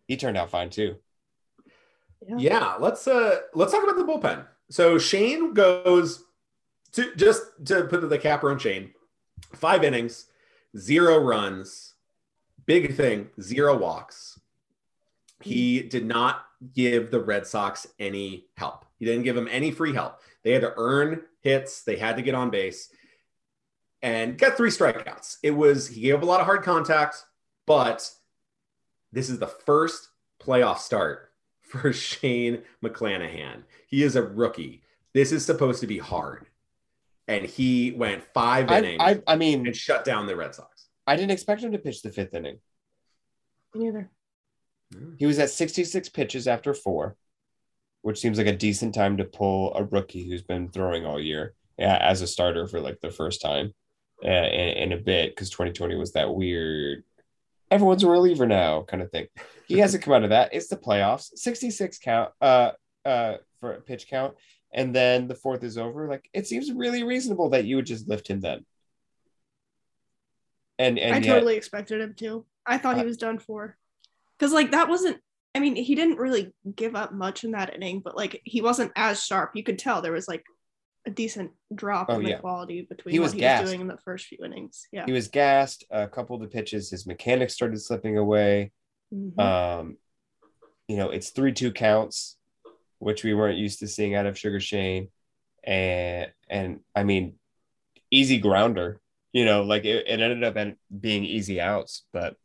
[SPEAKER 2] he turned out fine too.
[SPEAKER 4] Yeah.
[SPEAKER 3] Yeah, let's uh let's talk about the bullpen. So Shane goes to just to put the capper on Shane, five innings, zero runs, big thing, zero walks. He did not give the Red Sox any help. He didn't give them any free help. They had to earn hits, they had to get on base, and got three strikeouts. It was he gave up a lot of hard contact, but this is the first playoff start for Shane McClanahan. He is a rookie. This is supposed to be hard. And he went five
[SPEAKER 2] I,
[SPEAKER 3] innings
[SPEAKER 2] I, I mean,
[SPEAKER 3] and shut down the Red Sox.
[SPEAKER 2] I didn't expect him to pitch the fifth inning.
[SPEAKER 4] Me neither.
[SPEAKER 2] He was at sixty-six pitches after four, which seems like a decent time to pull a rookie who's been throwing all year yeah, as a starter for like the first time uh, in, in a bit, because twenty twenty was that weird, everyone's a reliever now kind of thing. He hasn't come out of that. It's the playoffs. sixty-six count uh, uh, for a pitch count, and then the fourth is over. Like, it seems really reasonable that you would just lift him then. And, and
[SPEAKER 4] I
[SPEAKER 2] yet,
[SPEAKER 4] totally expected him to. I thought he was done for. Because, like, that wasn't, I mean, he didn't really give up much in that inning, but, like, he wasn't as sharp. You could tell there was, like, a decent drop
[SPEAKER 2] Oh,
[SPEAKER 4] in the
[SPEAKER 2] yeah.
[SPEAKER 4] quality between
[SPEAKER 2] He
[SPEAKER 4] what
[SPEAKER 2] was
[SPEAKER 4] he
[SPEAKER 2] gassed.
[SPEAKER 4] was doing in the first few innings. Yeah.
[SPEAKER 2] he was gassed. A couple of the pitches, his mechanics started slipping away.
[SPEAKER 4] Mhm.
[SPEAKER 2] Um, you know, it's three two counts, which we weren't used to seeing out of Sugar Shane, and and I mean, easy grounder. You know, like it, it ended up en- being easy outs, but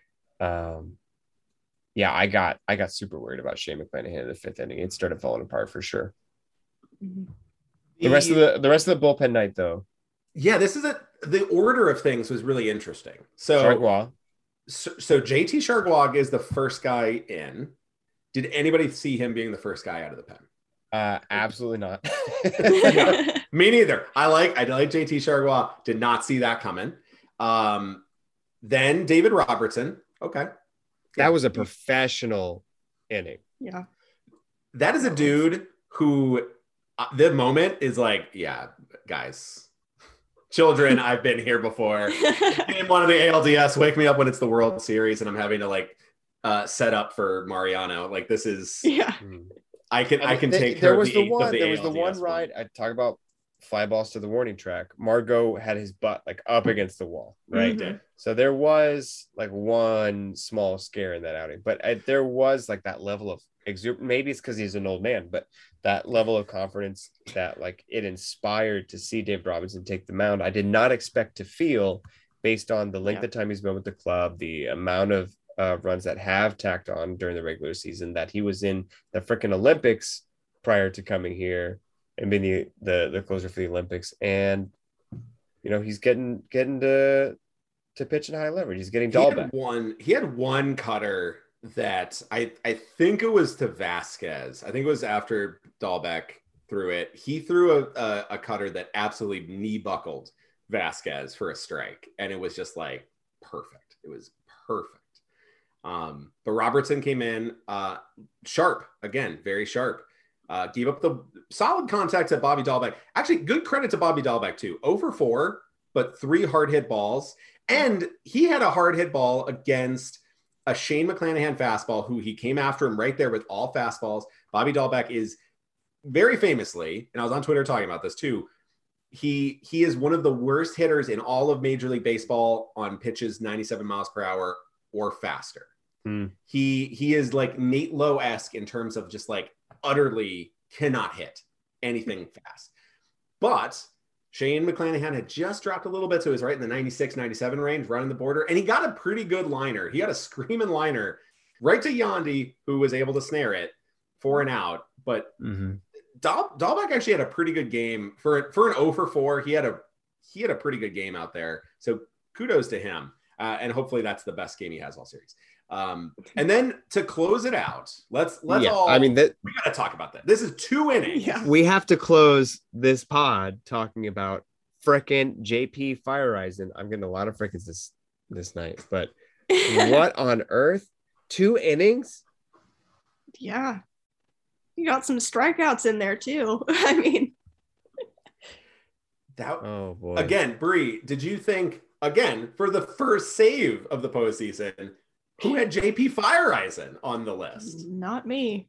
[SPEAKER 2] um, yeah, I got I got super worried about Shane McClanahan in the fifth inning. It started falling apart for sure.
[SPEAKER 4] Mhm.
[SPEAKER 2] The rest of the the rest of the bullpen night though,
[SPEAKER 3] Yeah, this is a the order of things was really interesting. So
[SPEAKER 2] Chargois,
[SPEAKER 3] so, so J T Chargois is the first guy in. Did anybody see him being the first guy out of the pen?
[SPEAKER 2] uh, absolutely not.
[SPEAKER 3] Yeah. Me neither. I like I like J T Chargois. Did not see that coming. Um, then David Robertson. Okay,
[SPEAKER 2] That was a professional inning.
[SPEAKER 4] Yeah.
[SPEAKER 3] that is a dude who uh, the moment is like, yeah, guys, children. I've been here before. In one of the A L D S, wake me up when it's the World Series and I'm having to like uh, set up for Mariano. Like this is.
[SPEAKER 4] Yeah.
[SPEAKER 3] I can I can
[SPEAKER 2] They-
[SPEAKER 3] take.
[SPEAKER 2] there
[SPEAKER 3] care
[SPEAKER 2] was
[SPEAKER 3] of
[SPEAKER 2] the,
[SPEAKER 3] the,
[SPEAKER 2] one
[SPEAKER 3] of the
[SPEAKER 2] there was the
[SPEAKER 3] A L D S
[SPEAKER 2] one ride I talk about fly balls to the warning track. Margot had his butt like up against the wall, right?
[SPEAKER 4] Mhm.
[SPEAKER 2] So there was like one small scare in that outing, but I, there was like that level of exuberance. Maybe it's because he's an old man, but that level of confidence that like it inspired to see David Robinson take the mound. I did not expect to feel based on the length
[SPEAKER 4] Yeah.
[SPEAKER 2] of time he's been with the club, the amount of uh, runs that have tacked on during the regular season, that he was in the freaking Olympics prior to coming here and being the, the, the closer for the Olympics. And, you know, he's getting, getting to, to pitch in high leverage. He's getting
[SPEAKER 3] He had
[SPEAKER 2] Dahlbeck.
[SPEAKER 3] one. He had one cutter that I I think it was to Vasquez. I think it was after Dahlbeck threw it. He threw a, a, a cutter that absolutely knee buckled Vasquez for a strike, and it was just like perfect. It was perfect. Um, but Robertson came in uh, sharp again, very sharp. Uh, gave up the solid contacts at Bobby Dahlbeck. Actually, good credit to Bobby Dahlbeck too. oh for four, but three hard hit balls. And he had a hard hit ball against a Shane McClanahan fastball, who he came after him right there with all fastballs. Bobby Dahlbeck is very famously, and I was on Twitter talking about this too, he he is one of the worst hitters in all of Major League Baseball on pitches ninety-seven miles per hour or faster.
[SPEAKER 2] Hmm.
[SPEAKER 3] He he is like Nate Lowe-esque in terms of just like utterly cannot hit anything fast. But Shane McClanahan had just dropped a little bit, so he was right in the ninety-six, ninety-seven range, running the border, and he got a pretty good liner. He got a screaming liner right to Yandy, who was able to snare it for an out. But
[SPEAKER 2] Mm-hmm.
[SPEAKER 3] Dahl, Dahlbeck actually had a pretty good game for for an oh for four. He had a he had a pretty good game out there. So kudos to him, uh, and hopefully that's the best game he has all series. Um, and then to close it out, let's let's
[SPEAKER 2] Yeah,
[SPEAKER 3] all.
[SPEAKER 2] I mean that
[SPEAKER 3] we got to talk about that. This is two innings.
[SPEAKER 4] Yeah.
[SPEAKER 2] we have to close this pod talking about frickin' J P Fireisen. I'm getting a lot of frickins this this night, but what on earth? Two innings?
[SPEAKER 4] Yeah. You got some strikeouts in there too. I mean,
[SPEAKER 3] That
[SPEAKER 2] Oh boy.
[SPEAKER 3] again, Bree, did you think again for the first save of the postseason? Who had J P Fireisen on the list?
[SPEAKER 4] Not me.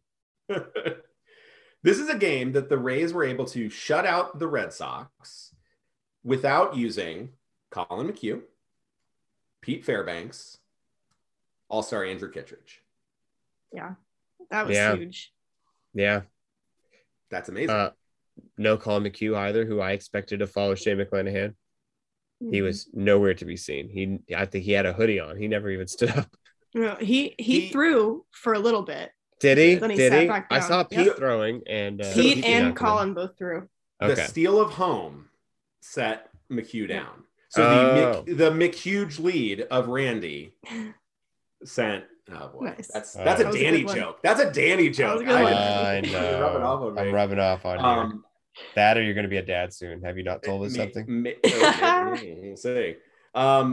[SPEAKER 3] This is a game that the Rays were able to shut out the Red Sox without using Colin McHugh, Pete Fairbanks, All-Star Andrew Kittredge.
[SPEAKER 4] Yeah, that was
[SPEAKER 2] Yeah.
[SPEAKER 4] huge.
[SPEAKER 2] Yeah.
[SPEAKER 3] That's amazing.
[SPEAKER 2] Uh, no Colin McHugh either, who I expected to follow Shane McClanahan. He
[SPEAKER 4] Mhm.
[SPEAKER 2] was nowhere to be seen. He, I think he had a hoodie on. He never even stood up.
[SPEAKER 4] No, he, he
[SPEAKER 3] He-
[SPEAKER 4] threw for a little bit.
[SPEAKER 2] Did he?
[SPEAKER 4] Then he
[SPEAKER 2] Did
[SPEAKER 4] sat
[SPEAKER 2] he?
[SPEAKER 4] back
[SPEAKER 2] I
[SPEAKER 4] down.
[SPEAKER 2] saw Pete
[SPEAKER 4] Yep.
[SPEAKER 2] throwing, and uh,
[SPEAKER 4] Pete
[SPEAKER 2] did
[SPEAKER 4] and
[SPEAKER 2] not come in.
[SPEAKER 4] Colin both threw.
[SPEAKER 3] The
[SPEAKER 2] Okay.
[SPEAKER 3] steal of home set McHugh down. So
[SPEAKER 2] Oh.
[SPEAKER 3] the Mc, the McHuge lead of Randy sent. Oh boy,
[SPEAKER 4] Nice.
[SPEAKER 3] that's
[SPEAKER 2] Oh.
[SPEAKER 3] that's a
[SPEAKER 4] That was a
[SPEAKER 3] Danny
[SPEAKER 4] good one.
[SPEAKER 3] joke. That's a Danny
[SPEAKER 4] was
[SPEAKER 3] joke.
[SPEAKER 4] a good one.
[SPEAKER 2] I
[SPEAKER 3] You're
[SPEAKER 2] know.
[SPEAKER 3] rubbing off on me.
[SPEAKER 2] I'm rubbing off on you.
[SPEAKER 3] Um,
[SPEAKER 2] That or you're going to be a dad soon. Have you not told us
[SPEAKER 3] may-
[SPEAKER 2] something?
[SPEAKER 3] may- oh, maybe. We'll see. Um,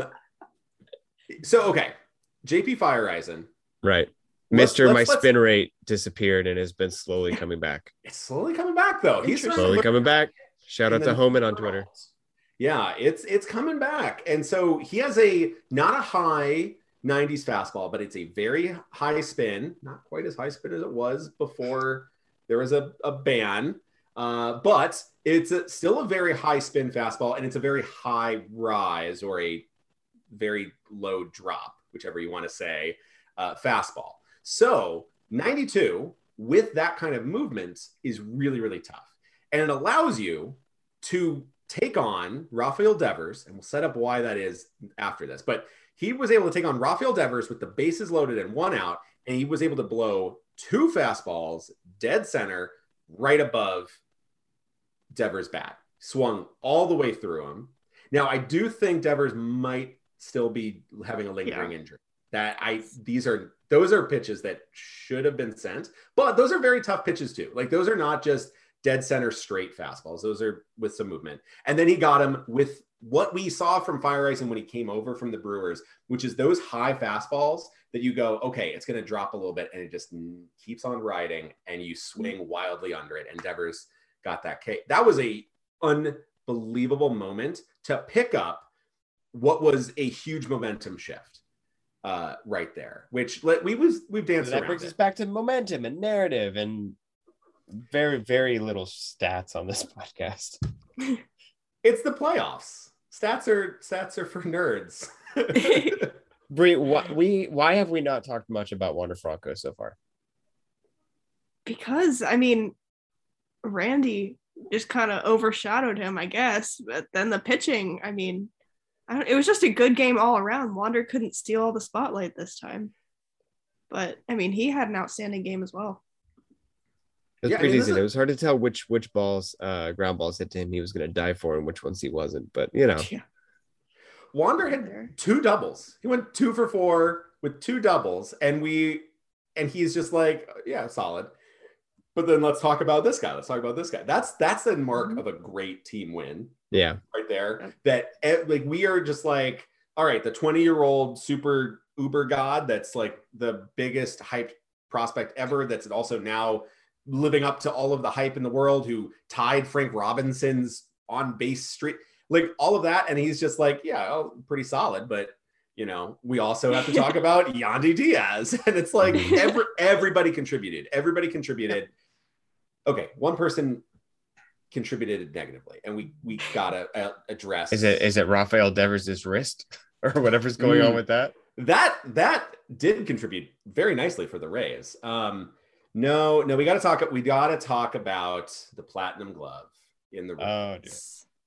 [SPEAKER 3] so okay, J P Fireisen.
[SPEAKER 2] Right.
[SPEAKER 3] Let's-
[SPEAKER 2] Mister
[SPEAKER 3] let's-
[SPEAKER 2] My
[SPEAKER 3] let's-
[SPEAKER 2] spin rate disappeared and has been slowly coming back.
[SPEAKER 3] It's slowly coming back though. He's
[SPEAKER 4] Interesting.
[SPEAKER 2] Slowly coming back. Shout out
[SPEAKER 3] And
[SPEAKER 2] to
[SPEAKER 3] then-
[SPEAKER 2] Homan on Twitter.
[SPEAKER 3] Yeah, it's it's coming back. And so he has a not a high nineties fastball, but it's a very high spin, not quite as high spin as it was before there was a, a ban. Uh, but it's a, still a very high spin fastball, and it's a very high rise or a very low drop, whichever you want to say, uh, fastball. So ninety-two with that kind of movement is really, really tough. And it allows you to take on Rafael Devers, and we'll set up why that is after this. But he was able to take on Rafael Devers with the bases loaded and one out, and he was able to blow two fastballs dead center right above Devers' bat. Swung all the way through him. Now, I do think Devers might still be having a lingering
[SPEAKER 4] Yeah.
[SPEAKER 3] injury. That I these are those are pitches that should have been sent, but those are very tough pitches too. Like those are not just dead center straight fastballs. Those are with some movement. And then he got him with what we saw from Fireisen when he came over from the Brewers, which is those high fastballs that you go, okay, it's going to drop a little bit, and it just keeps on riding, and you swing wildly under it. And Devers got that K. That was a unbelievable moment to pick up what was a huge momentum shift uh, right there, which let, we was we've danced
[SPEAKER 2] That
[SPEAKER 3] around
[SPEAKER 2] brings us
[SPEAKER 3] it.
[SPEAKER 2] back to momentum and narrative and very, very little stats on this podcast.
[SPEAKER 3] It's the playoffs. Stats are stats are for nerds.
[SPEAKER 2] Bree, why, we why have we not talked much about Wander Franco so far?
[SPEAKER 4] Because I mean, Randy just kind of overshadowed him, I guess. But then the pitching, I mean, I don't, it was just a good game all around. Wander couldn't steal all the spotlight this time, but I mean, he had an outstanding game as well.
[SPEAKER 2] It was
[SPEAKER 3] Yeah, I
[SPEAKER 2] pretty
[SPEAKER 3] mean, this
[SPEAKER 2] easy.
[SPEAKER 3] is-
[SPEAKER 2] It was hard to tell which which balls, uh, ground balls hit to him he was going to die for and which ones he wasn't. But you know,
[SPEAKER 4] Yeah.
[SPEAKER 3] Wander had two doubles. He went two for four with two doubles, and we and he's just like, yeah, solid. But then let's talk about this guy. Let's talk about this guy. That's that's the mark
[SPEAKER 4] Mhm.
[SPEAKER 3] of a great team win
[SPEAKER 2] yeah,
[SPEAKER 3] right there.
[SPEAKER 4] Yep.
[SPEAKER 3] That eh, like we are just like, all right, the twenty-year-old super uber god that's like the biggest hype prospect ever. That's also now living up to all of the hype in the world. Who tied Frank Robinson's on base streak. Like all of that, and he's just like, yeah, oh, pretty solid, but you know, we also have to talk about Yandy Diaz, and it's like every, everybody contributed. Everybody contributed. Okay, one person contributed negatively, and we we gotta uh, address.
[SPEAKER 2] is it is it Rafael Devers' wrist or whatever's going on
[SPEAKER 3] Mm.
[SPEAKER 2] with that?
[SPEAKER 3] that that did contribute very nicely for the Rays. Um, no, no, we got to talk. We got to talk about the platinum glove in the
[SPEAKER 2] Oh, dear.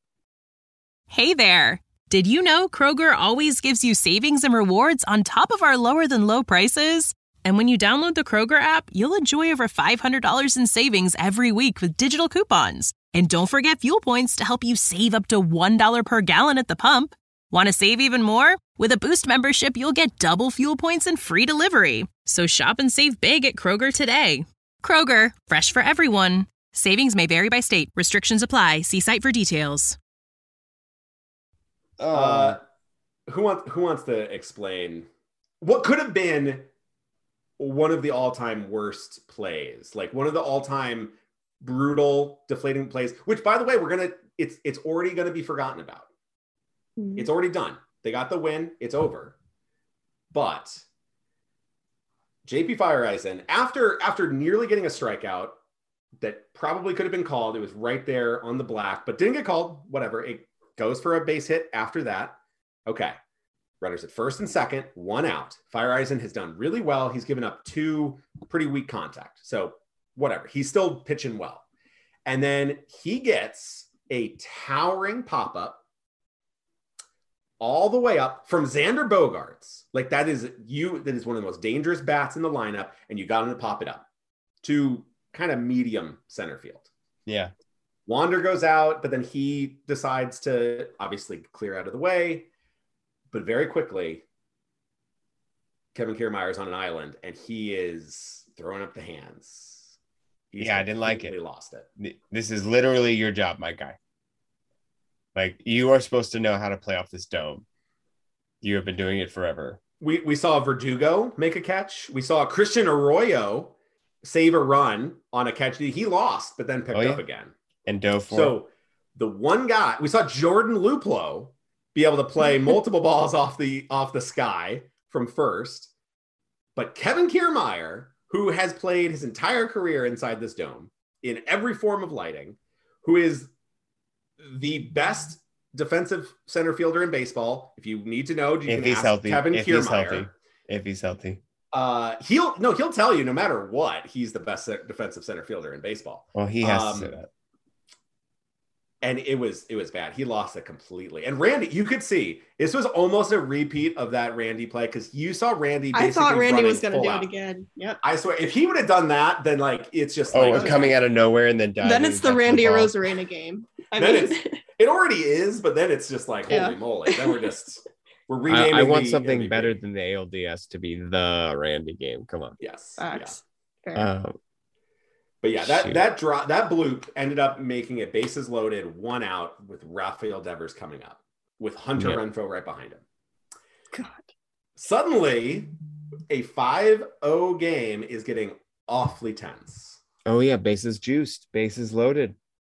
[SPEAKER 8] Hey there. Did you know Kroger always gives you savings and rewards on top of our lower than low prices? And when you download the Kroger app, you'll enjoy over five hundred dollars in savings every week with digital coupons. And don't forget fuel points to help you save up to one dollar per gallon at the pump. Want to save even more? With a Boost membership, you'll get double fuel points and free delivery. So shop and save big at Kroger today. Kroger, fresh for everyone. Savings may vary by state. Restrictions apply. See site for details.
[SPEAKER 2] Oh,
[SPEAKER 3] Uh, who wants who wants to explain what could have been one of the all-time worst plays, like one of the all-time brutal, deflating plays? Which, by the way, we're gonna it's it's already gonna be forgotten about.
[SPEAKER 4] Mhm.
[SPEAKER 3] It's already done. They got the win. It's over. But J P Fireisen, after after nearly getting a strikeout that probably could have been called, it was right there on the black, but didn't get called. Whatever. It goes for a base hit after that. Okay. Runners at first and second, one out. Fireisen has done really well. He's given up two pretty weak contact. So whatever. He's still pitching well. And then he gets a towering pop-up all the way up from Xander Bogaerts. Like that is you, that is one of the most dangerous bats in the lineup, and you got him to pop it up to kind of medium center field.
[SPEAKER 2] Yeah.
[SPEAKER 3] Wander goes out, but then he decides to obviously clear out of the way. But very quickly, Kevin Kiermaier's on an island, and he is throwing up the hands. He's
[SPEAKER 2] yeah, I didn't like it.
[SPEAKER 3] He lost it.
[SPEAKER 2] This is literally your job, my guy. Like, you are supposed to know how to play off this dome. You have been doing it forever.
[SPEAKER 3] We we saw Verdugo make a catch. We saw Christian Arroyo save a run on a catch. He lost, but then picked
[SPEAKER 2] oh, yeah.
[SPEAKER 3] up again.
[SPEAKER 2] And dove for
[SPEAKER 3] So the one guy, we saw Jordan Luplow be able to play multiple balls off the off the sky from first. But Kevin Kiermaier, who has played his entire career inside this dome in every form of lighting, who is the best defensive center fielder in baseball. If you need to know, you
[SPEAKER 2] if
[SPEAKER 3] can
[SPEAKER 2] he's
[SPEAKER 3] ask
[SPEAKER 2] healthy.
[SPEAKER 3] Kevin
[SPEAKER 2] if
[SPEAKER 3] Kiermaier.
[SPEAKER 2] He's healthy. If he's healthy.
[SPEAKER 3] Uh, he'll no, he'll tell you no matter what, he's the best defensive center fielder in baseball.
[SPEAKER 2] Well, he has
[SPEAKER 3] um,
[SPEAKER 2] to say that.
[SPEAKER 3] And it was it was bad. He lost it completely. And Randy, you could see this was almost a repeat of that Randy play, because you saw Randy.
[SPEAKER 4] I thought Randy was
[SPEAKER 3] going
[SPEAKER 4] to do out. it again. Yep.
[SPEAKER 3] I swear, if he would have done that, then like it's just
[SPEAKER 2] oh,
[SPEAKER 3] like
[SPEAKER 2] we're coming out of nowhere and then diving.
[SPEAKER 4] Then it's the Randy Arozarena game. I
[SPEAKER 3] then
[SPEAKER 4] mean,
[SPEAKER 3] it's, it already is, but then it's just like holy
[SPEAKER 4] Yeah.
[SPEAKER 3] moly. Then we're just we're renaming.
[SPEAKER 2] I, I want
[SPEAKER 3] the
[SPEAKER 2] something
[SPEAKER 3] M V P.
[SPEAKER 2] better than the A L D S to be the Randy game. Come on.
[SPEAKER 3] Yes.
[SPEAKER 4] Facts.
[SPEAKER 3] Yeah.
[SPEAKER 4] Fair.
[SPEAKER 2] Um,
[SPEAKER 3] But yeah, that
[SPEAKER 2] Shoot.
[SPEAKER 3] that drop that bloop ended up making it bases loaded, one out, with Rafael Devers coming up, with Hunter
[SPEAKER 2] Yep.
[SPEAKER 3] Renfroe right behind him.
[SPEAKER 4] God.
[SPEAKER 3] Suddenly, a five oh game is getting awfully tense.
[SPEAKER 2] oh yeah, bases juiced, bases loaded.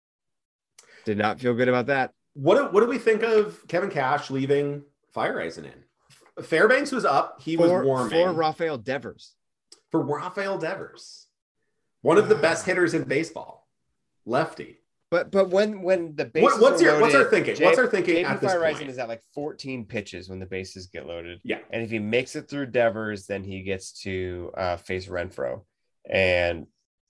[SPEAKER 2] Did not feel good about that.
[SPEAKER 3] What do, what do we think of Kevin Cash leaving Fireisen in? Fairbanks was up. He
[SPEAKER 2] For,
[SPEAKER 3] was warming.
[SPEAKER 2] for Rafael Devers.
[SPEAKER 3] For Rafael Devers. One of the best hitters in baseball. Lefty.
[SPEAKER 2] But but when when the bases
[SPEAKER 3] What, what's
[SPEAKER 2] are
[SPEAKER 3] your what's our
[SPEAKER 2] loaded,
[SPEAKER 3] thinking?
[SPEAKER 2] J-
[SPEAKER 3] what's our thinking
[SPEAKER 2] J P
[SPEAKER 3] at this
[SPEAKER 2] Fireisen
[SPEAKER 3] point?
[SPEAKER 2] is at like fourteen pitches when the bases get loaded.
[SPEAKER 3] Yeah.
[SPEAKER 2] And if he makes it through Devers, then he gets to uh, face Renfroe. And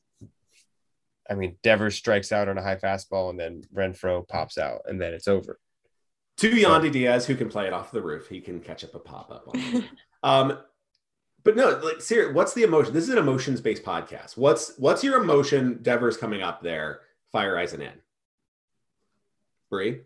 [SPEAKER 2] I mean, Devers strikes out on a high fastball, and then Renfroe pops out, and then it's over.
[SPEAKER 3] To Yandy Diaz, who can play it off the roof. He can catch up a pop-up. On it. um, but no, like, seriously, what's the emotion? This is an emotions-based podcast. What's what's your emotion, Devers coming up there, Fireisen in? Bree?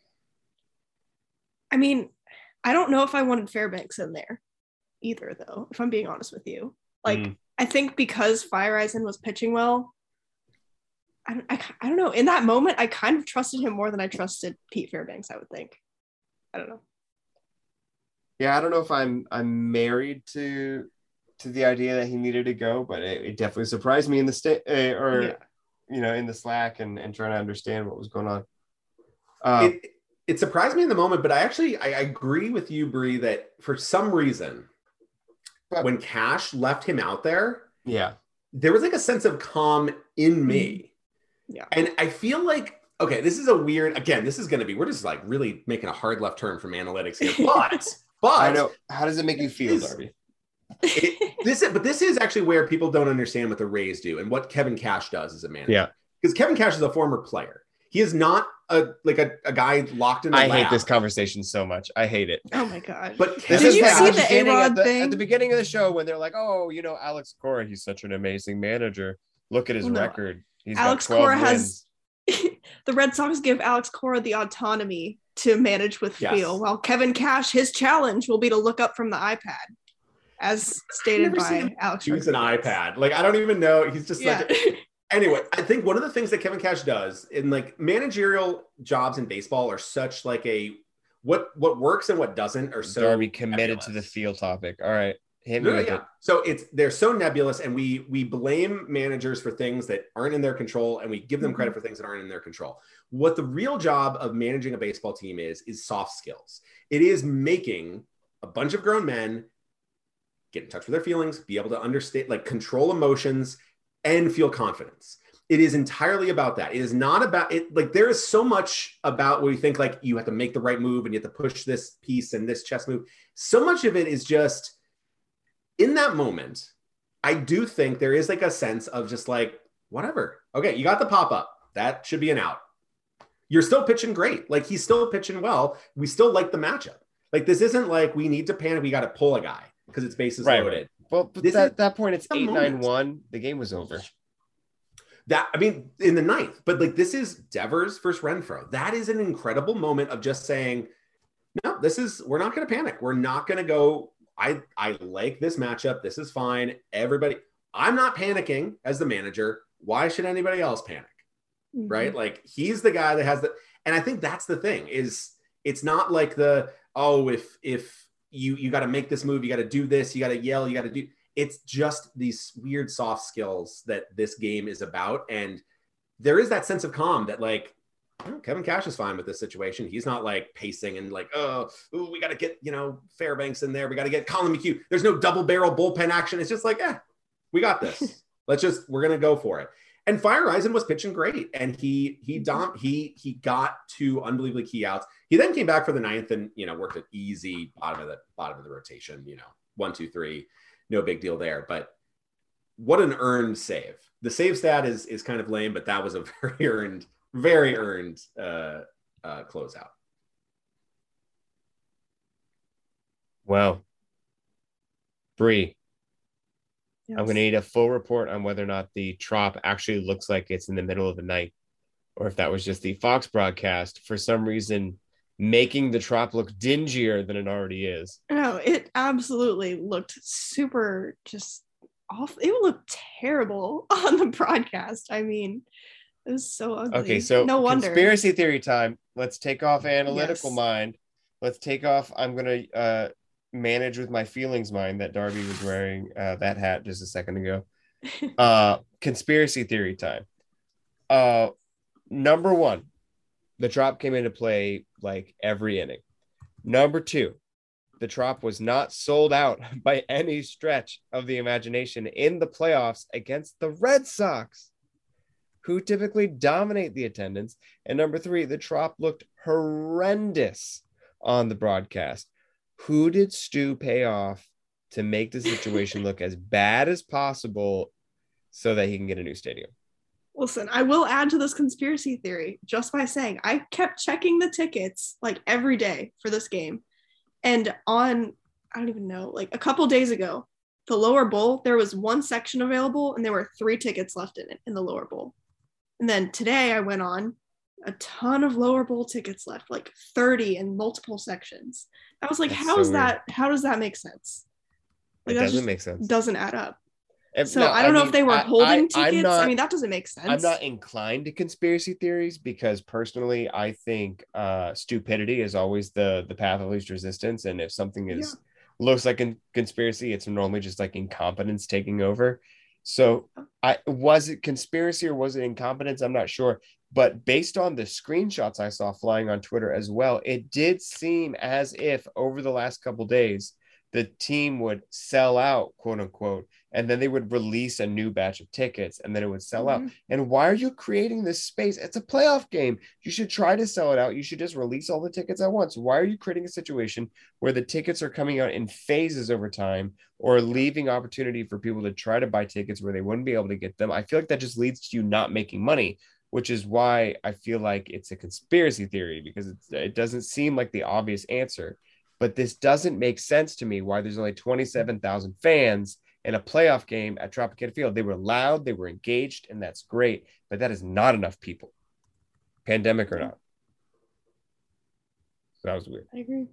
[SPEAKER 4] I mean, I don't know if I wanted Fairbanks in there either, though, if I'm being honest with you. Like,
[SPEAKER 2] Mm.
[SPEAKER 4] I think because Fireisen was pitching well, I don't, I, I don't know. In that moment, I kind of trusted him more than I trusted Pete Fairbanks, I would think. I don't know.
[SPEAKER 2] Yeah, I don't know if I'm I'm married to to the idea that he needed to go, but it, it definitely surprised me in the state uh, or
[SPEAKER 4] Yeah.
[SPEAKER 2] you know in the Slack and, and trying to understand what was going on. Uh,
[SPEAKER 3] It, it surprised me in the moment, but I actually I, I agree with you, Bree, that for some reason,
[SPEAKER 2] But-
[SPEAKER 3] when Cash left him out there,
[SPEAKER 2] yeah,
[SPEAKER 3] there was like a sense of calm in me.
[SPEAKER 4] Yeah.
[SPEAKER 3] And I feel like, okay, this is a weird, again, this is going to be, we're just like really making a hard left turn from analytics here. But, but
[SPEAKER 2] I know. How does it make you feel,
[SPEAKER 3] Is-
[SPEAKER 2] Darby?
[SPEAKER 3] it, this is, but this is actually where people don't understand what the Rays do and what Kevin Cash does as a manager.
[SPEAKER 2] Yeah,
[SPEAKER 3] Because Kevin Cash is a former player. He is not a like a, a guy locked in a
[SPEAKER 2] I
[SPEAKER 3] lab.
[SPEAKER 2] hate this conversation so much. I hate it.
[SPEAKER 4] Oh my God.
[SPEAKER 3] But
[SPEAKER 2] This
[SPEAKER 3] Kevin
[SPEAKER 4] Did you
[SPEAKER 2] is
[SPEAKER 3] Cash,
[SPEAKER 4] see
[SPEAKER 2] at
[SPEAKER 4] the
[SPEAKER 2] beginning-
[SPEAKER 4] A-Rod
[SPEAKER 2] at the,
[SPEAKER 4] thing?
[SPEAKER 2] At the beginning of the show when they're like, oh, you know, Alex Cora, he's such an amazing manager. Look at his
[SPEAKER 4] Well, no.
[SPEAKER 2] record. He's
[SPEAKER 4] Alex
[SPEAKER 2] got twelve
[SPEAKER 4] Cora has
[SPEAKER 2] wins.
[SPEAKER 4] the Red Sox give Alex Cora the autonomy to manage with
[SPEAKER 3] Yes.
[SPEAKER 4] feel, while Kevin Cash, his challenge will be to look up from the iPad, as stated
[SPEAKER 3] never seen
[SPEAKER 4] by
[SPEAKER 3] him
[SPEAKER 4] Alex.
[SPEAKER 3] use an
[SPEAKER 4] Rodriguez.
[SPEAKER 3] iPad. Like, I don't even know. He's just
[SPEAKER 4] Yeah.
[SPEAKER 3] like, anyway, I think one of the things that Kevin Cash does in like managerial jobs in baseball are such like a, what, what works and what doesn't are so
[SPEAKER 2] Darby committed to the
[SPEAKER 3] nebulous.
[SPEAKER 2] field topic. All right, hit me
[SPEAKER 3] No, no,
[SPEAKER 2] with
[SPEAKER 3] yeah.
[SPEAKER 2] it.
[SPEAKER 3] So it's they're so nebulous, and we we blame managers for things that aren't in their control, and we give them credit for things that aren't in their control. What the real job of managing a baseball team is is soft skills. It is making a bunch of grown men get in touch with their feelings, be able to understand, like control emotions and feel confidence. It is entirely about that. It is not about it. Like there is so much about where you think like you have to make the right move and you have to push this piece and this chess move. So much of it is just in that moment. I do think there is like a sense of just like, whatever. Okay, you got the pop up. That should be an out. You're still pitching great. Like he's still pitching well. We still like the matchup. Like this isn't like we need to panic. We got to pull a guy because it's bases
[SPEAKER 2] right,
[SPEAKER 3] loaded.
[SPEAKER 2] Right. Well, but
[SPEAKER 3] this
[SPEAKER 2] at that point, it's eight
[SPEAKER 3] moment.
[SPEAKER 2] nine one. The game was over.
[SPEAKER 3] That I mean, in the ninth. But like this is Devers versus Renfroe. That is an incredible moment of just saying, no, this is we're not going to panic. We're not going to go. I I like this matchup. This is fine. Everybody, I'm not panicking as the manager. Why should anybody else panic? Mm-hmm. Right? Like he's the guy that has the, and I think that's the thing is it's not like the, oh, if, if you, you got to make this move, you got to do this, you got to yell, you got to do, it's just these weird soft skills that this game is about. And there is that sense of calm that like, oh, Kevin Cash is fine with this situation. He's not like pacing and like, oh, ooh, we got to get, you know, Fairbanks in there. We got to get Colin McHugh. There's no double barrel bullpen action. It's just like, eh, we got this. Let's just, we're going to go for it. And Feyereisen was pitching great. And he, he, dom- he, he got two unbelievably key outs. He then came back for the ninth and, you know, worked an easy bottom of the bottom of the rotation, you know, one, two, three, no big deal there. But what an earned save. The save stat is, is kind of lame, but that was a very earned, very earned uh, uh, closeout.
[SPEAKER 2] Wow. Bree.
[SPEAKER 4] Yes.
[SPEAKER 2] I'm going to need a full report on whether or not the Trop actually looks like it's in the middle of the night, or if that was just the Fox broadcast for some reason making the Trop look dingier than it already is.
[SPEAKER 4] No, it absolutely looked super just off. It looked terrible on the broadcast. I mean, it was so ugly.
[SPEAKER 2] Okay, so
[SPEAKER 4] no wonder.
[SPEAKER 2] Conspiracy theory time. Let's take off analytical
[SPEAKER 4] Yes.
[SPEAKER 2] mind. Let's take off. I'm going to uh, manage with my feelings mind that Darby was wearing uh, that hat just a second ago. Uh, conspiracy theory time. Uh, number one, the Trop came into play like every inning. Number two, the Trop was not sold out by any stretch of the imagination in the playoffs against the Red Sox, who typically dominate the attendance. And number three, the Trop looked horrendous on the broadcast. Who did Stu pay off to make the situation look as bad as possible so that he can get a new stadium?
[SPEAKER 4] Listen, I will add to this conspiracy theory just by saying I kept checking the tickets like every day for this game. And on, I don't even know, like a couple days ago, the lower bowl, there was one section available and there were three tickets left in it in the lower bowl. And then today I went on, a ton of lower bowl tickets left, like thirty in multiple sections. I was like,
[SPEAKER 2] That's
[SPEAKER 4] how
[SPEAKER 2] so
[SPEAKER 4] is
[SPEAKER 2] weird.
[SPEAKER 4] that? How does that make sense? Like,
[SPEAKER 2] It
[SPEAKER 4] that
[SPEAKER 2] doesn't
[SPEAKER 4] just
[SPEAKER 2] make sense.
[SPEAKER 4] Doesn't add up.
[SPEAKER 2] And
[SPEAKER 4] So
[SPEAKER 2] no,
[SPEAKER 4] I don't know
[SPEAKER 2] mean,
[SPEAKER 4] if they were
[SPEAKER 2] I-
[SPEAKER 4] holding
[SPEAKER 2] I- I'm
[SPEAKER 4] tickets.
[SPEAKER 2] not-
[SPEAKER 4] I mean, that doesn't make sense.
[SPEAKER 2] I'm not inclined to conspiracy theories because personally, I think uh, stupidity is always the the path of least resistance. And if something is looks like a conspiracy, it's normally just like incompetence taking over. So I was it conspiracy or was it incompetence? I'm not sure. But based on the screenshots I saw flying on Twitter as well, it did seem as if over the last couple of days, the team would sell out, quote unquote, and then they would release a new batch of tickets and then it would sell
[SPEAKER 4] Mhm.
[SPEAKER 2] out. And why are you creating this space? It's a playoff game. You should try to sell it out. You should just release all the tickets at once. Why are you creating a situation where the tickets are coming out in phases over time or leaving opportunity for people to try to buy tickets where they wouldn't be able to get them? I feel like that just leads to you not making money, which is why I feel like it's a conspiracy theory because it's, it doesn't seem like the obvious answer. But this doesn't make sense to me why there's only twenty-seven thousand fans in a playoff game at Tropicana Field. They were loud, they were engaged, and that's great. But that is not enough people, pandemic or not. So that was weird.
[SPEAKER 4] I agree.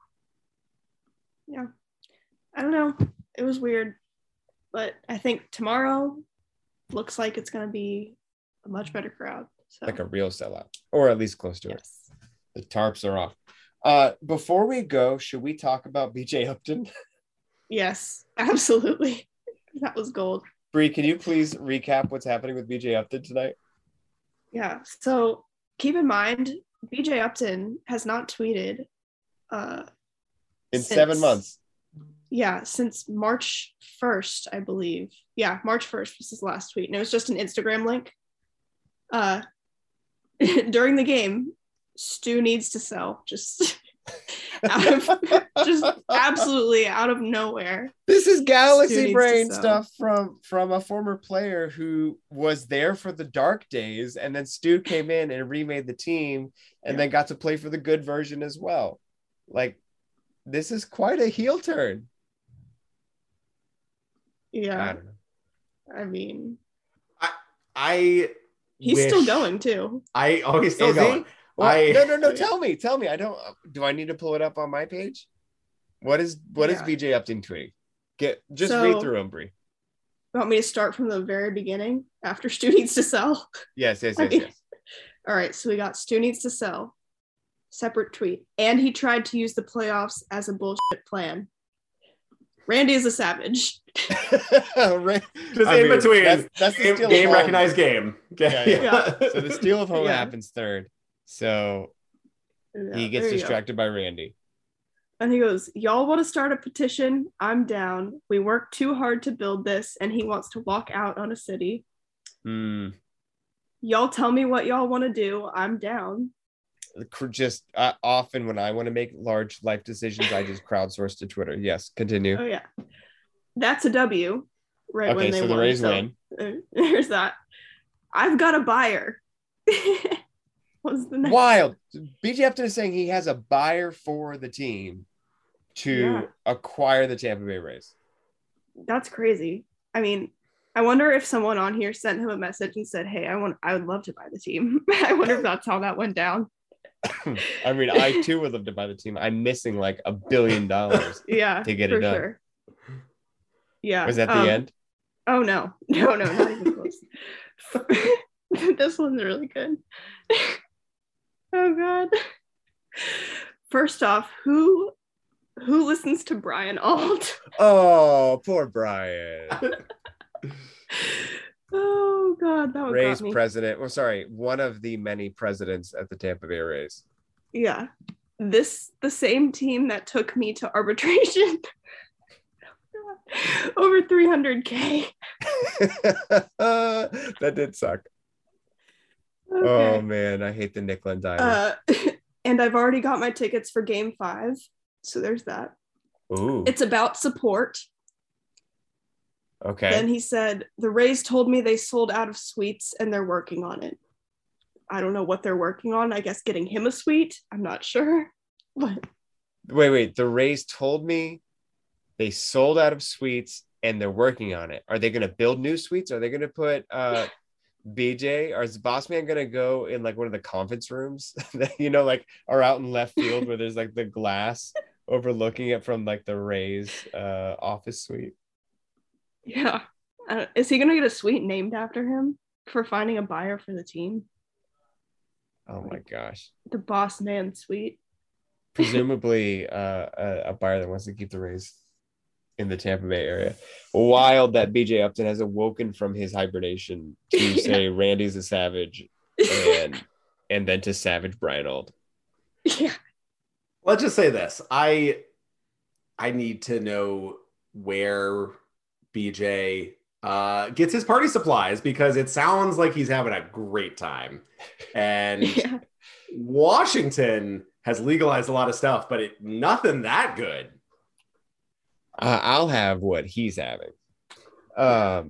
[SPEAKER 4] Yeah. I don't know. It was weird. But I think tomorrow looks like it's going to be a much better crowd. So
[SPEAKER 2] Like a real sellout, or at least close to it.
[SPEAKER 4] yes.
[SPEAKER 2] The tarps are off. Uh, before we go, should we talk about B J Upton?
[SPEAKER 4] Yes, absolutely. That was gold.
[SPEAKER 2] Bree, can you please recap what's happening with B J Upton tonight?
[SPEAKER 4] Yeah. So keep in mind, B J Upton has not tweeted uh,
[SPEAKER 2] In
[SPEAKER 4] since-
[SPEAKER 2] seven months.
[SPEAKER 4] yeah, since March first, I believe. Yeah, March first was his last tweet. And it was just an Instagram link. Uh, during the game, Stu needs to sell. Just out of, just absolutely out of nowhere.
[SPEAKER 2] This is galaxy
[SPEAKER 4] Stu
[SPEAKER 2] brain
[SPEAKER 4] needs to sell.
[SPEAKER 2] stuff from from a former player who was there for the dark days, and then Stu came in and remade the team, and
[SPEAKER 4] Yeah.
[SPEAKER 2] then got to play for the good version as well. Like, this is quite a heel turn. I
[SPEAKER 4] Yeah,
[SPEAKER 2] don't know.
[SPEAKER 4] I mean,
[SPEAKER 3] I
[SPEAKER 4] he's
[SPEAKER 3] wish-
[SPEAKER 4] still going too.
[SPEAKER 3] I oh he's still
[SPEAKER 2] Is he?
[SPEAKER 3] going.
[SPEAKER 2] Well,
[SPEAKER 3] I-
[SPEAKER 2] no, no, no. Tell me, tell me. I don't. Do I need to pull it up on my page? What is what is
[SPEAKER 4] Yeah.
[SPEAKER 2] B J Upton tweeting? Get just
[SPEAKER 4] So-
[SPEAKER 2] read through them, Bree.
[SPEAKER 4] You want me to start from the very beginning after Stu needs to sell?
[SPEAKER 2] Yes, yes,
[SPEAKER 4] I
[SPEAKER 2] yes,
[SPEAKER 4] mean-
[SPEAKER 2] yes.
[SPEAKER 4] All right, so we got Stu needs to sell. Separate tweet. And he tried to use the playoffs as a bullshit plan. Randy is a savage.
[SPEAKER 2] Right.
[SPEAKER 3] Just
[SPEAKER 2] I
[SPEAKER 3] in
[SPEAKER 2] mean,
[SPEAKER 3] between.
[SPEAKER 2] That's, that's the
[SPEAKER 3] Game,
[SPEAKER 2] steal of
[SPEAKER 3] game
[SPEAKER 2] home.
[SPEAKER 3] recognized game. Okay.
[SPEAKER 2] Yeah, So the steal of home
[SPEAKER 4] Yeah.
[SPEAKER 2] happens third. So
[SPEAKER 4] Yeah,
[SPEAKER 2] he gets
[SPEAKER 4] there you go.
[SPEAKER 2] distracted by Randy.
[SPEAKER 4] And he goes, y'all want to start a petition? I'm down. We worked too hard to build this, and he wants to walk out on a city.
[SPEAKER 2] Hmm.
[SPEAKER 4] Y'all tell me what y'all want to do. I'm down.
[SPEAKER 2] Just uh, often when I want to make large life decisions, I just crowdsource to Twitter. Yes, continue.
[SPEAKER 4] Oh, yeah. That's a W. Right
[SPEAKER 2] Okay,
[SPEAKER 4] when they
[SPEAKER 2] so the
[SPEAKER 4] won.
[SPEAKER 2] Rays
[SPEAKER 4] So,
[SPEAKER 2] win.
[SPEAKER 4] uh, there's that. I've got a buyer. What's the next?
[SPEAKER 2] Wild. B J Upton is saying he has a buyer for the team to
[SPEAKER 4] Yeah.
[SPEAKER 2] acquire the Tampa Bay Rays.
[SPEAKER 4] That's crazy. I mean, I wonder if someone on here sent him a message and said, "Hey, I want, I would love to buy the team." I wonder if that's how that went down.
[SPEAKER 2] I mean, I too would love to buy the team. I'm missing like a billion dollars.
[SPEAKER 4] Yeah,
[SPEAKER 2] To get it
[SPEAKER 4] for
[SPEAKER 2] done.
[SPEAKER 4] sure. Yeah.
[SPEAKER 2] Was that the
[SPEAKER 4] um,
[SPEAKER 2] end?
[SPEAKER 4] Oh no, no, no, not even close. This one's really good. Oh god. First off, who who listens to Brian Alt?
[SPEAKER 2] Oh, poor Brian.
[SPEAKER 4] Oh god, that would
[SPEAKER 2] Rays
[SPEAKER 4] got me.
[SPEAKER 2] president. Well, sorry, one of the many presidents at the Tampa Bay Rays.
[SPEAKER 4] Yeah. This the same team that took me to arbitration. Over three hundred K.
[SPEAKER 2] That did suck. Oh
[SPEAKER 4] Okay.
[SPEAKER 2] man, I hate the nickel and dime.
[SPEAKER 4] Uh, and I've already got my tickets for game five. So there's that.
[SPEAKER 2] Ooh,
[SPEAKER 4] It's about support.
[SPEAKER 2] okay.
[SPEAKER 4] Then he said, the Rays told me they sold out of suites and they're working on it. I don't know what they're working on. I guess getting him a suite. I'm not sure. But
[SPEAKER 2] Wait, wait. The Rays told me they sold out of suites and they're working on it. Are they going to build new suites? Are they going to put uh, B J or is the boss man going to go in like one of the conference rooms that, you know, like are out in left field where there's like the glass overlooking it from like the Rays uh, office suite?
[SPEAKER 4] yeah. Uh, is he going to get a suite named after him for finding a buyer for the team?
[SPEAKER 2] Oh my gosh.
[SPEAKER 4] The boss man suite.
[SPEAKER 2] Presumably uh, a, a buyer that wants to keep the Rays in the Tampa Bay area. Wild that B J Upton has awoken from his hibernation to
[SPEAKER 4] Yeah.
[SPEAKER 2] say Randy's a savage and and then to savage Brian Auld.
[SPEAKER 4] Yeah.
[SPEAKER 3] Let's just say this. I I need to know where B J uh, gets his party supplies because it sounds like he's having a great time. And
[SPEAKER 4] Yeah.
[SPEAKER 3] Washington has legalized a lot of stuff, but it nothing that good.
[SPEAKER 2] Uh, I'll have what he's having. Um,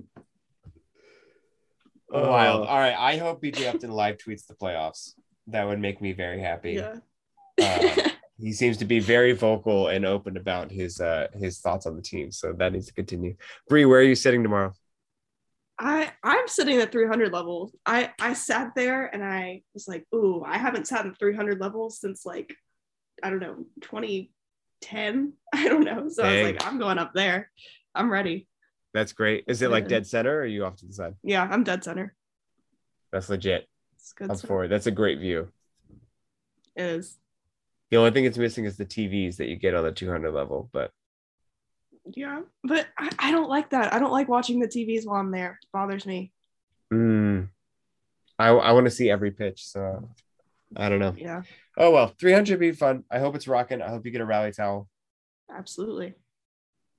[SPEAKER 2] wild. All right. I hope B J Upton live tweets the playoffs. That would make me very happy.
[SPEAKER 4] Yeah.
[SPEAKER 2] Uh, he seems to be very vocal and open about his uh, his thoughts on the team. So that needs to continue. Bree, where are you sitting tomorrow?
[SPEAKER 4] I I'm sitting at three hundred level. I I sat there and I was like, ooh, I haven't sat in three hundred levels since like I don't know twenty ten. I don't know. So I
[SPEAKER 2] Dang.
[SPEAKER 4] was like, I'm going up there. I'm ready.
[SPEAKER 2] That's great. Is it like
[SPEAKER 4] Yeah.
[SPEAKER 2] dead center or are you off to the side?
[SPEAKER 4] Yeah, I'm dead center.
[SPEAKER 2] That's legit.
[SPEAKER 4] It's good.
[SPEAKER 2] I'm
[SPEAKER 4] stuff.
[SPEAKER 2] for it. That's a great view.
[SPEAKER 4] It is.
[SPEAKER 2] The only thing it's missing is the T Vs that you get on the two hundred level, but
[SPEAKER 4] Yeah, but I, I don't like that. I don't like watching the T Vs while I'm there. It bothers me.
[SPEAKER 2] mm, I I want to see every pitch. So I don't know.
[SPEAKER 4] Yeah,
[SPEAKER 2] Oh well, three hundred would be fun. I hope it's rocking. I hope you get a rally towel.
[SPEAKER 4] absolutely.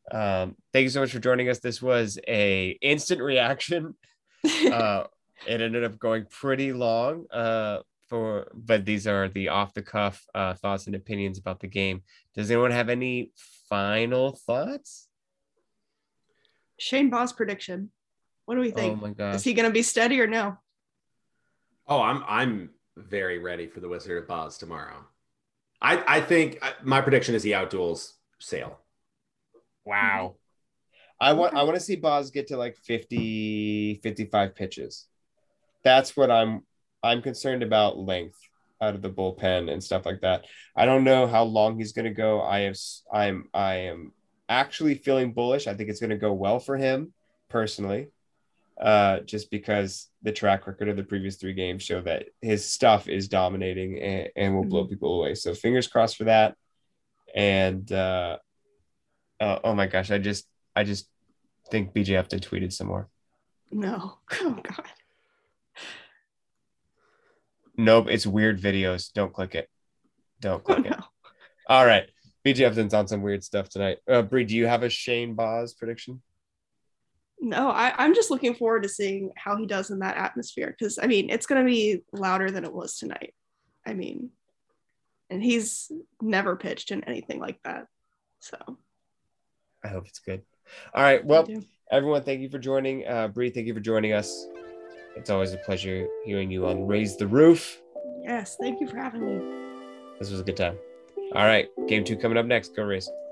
[SPEAKER 2] Um, thank you so much for joining us. This was a instant reaction. Uh, it ended up going pretty long. Uh, for but these are the off the cuff uh, thoughts and opinions about the game. Does anyone have any final thoughts?
[SPEAKER 4] Shane Boss prediction. What do we think?
[SPEAKER 2] Oh my gosh.
[SPEAKER 4] Is he going to be steady or no?
[SPEAKER 3] Oh, I'm I'm very ready for the Wizard of Boz tomorrow. I I think my prediction is he outduels Sale.
[SPEAKER 2] Wow. I want I want to see Boz get to like fifty, fifty-five pitches. That's what I'm I'm concerned about, length out of the bullpen and stuff like that. I don't know how long he's going to go. I have I'm I am actually feeling bullish. I think it's going to go well for him personally. Uh, just because the track record of the previous three games show that his stuff is dominating and, and will blow people away. So fingers crossed for that. And uh, uh, oh my gosh, I just I just think B J Upton tweeted some more.
[SPEAKER 4] No. Oh God.
[SPEAKER 2] Nope, it's weird videos. Don't click it. Don't click
[SPEAKER 4] Oh,
[SPEAKER 2] it.
[SPEAKER 4] no.
[SPEAKER 2] All right. B J Upton's on some weird stuff tonight. Uh, Bree, do you have a Shane Boz prediction?
[SPEAKER 4] No, I, I'm just looking forward to seeing how he does in that atmosphere. Because, I mean, it's going to be louder than it was tonight. I mean, and he's never pitched in anything like that. So
[SPEAKER 2] I hope it's good. All right. Well,
[SPEAKER 4] do.
[SPEAKER 2] everyone, thank you for joining. Uh, Bree, thank you for joining us. It's always a pleasure hearing you on Raise the Roof.
[SPEAKER 4] Yes, thank you for having me.
[SPEAKER 2] This was a good time. All right. Game two coming up next. Go Rays.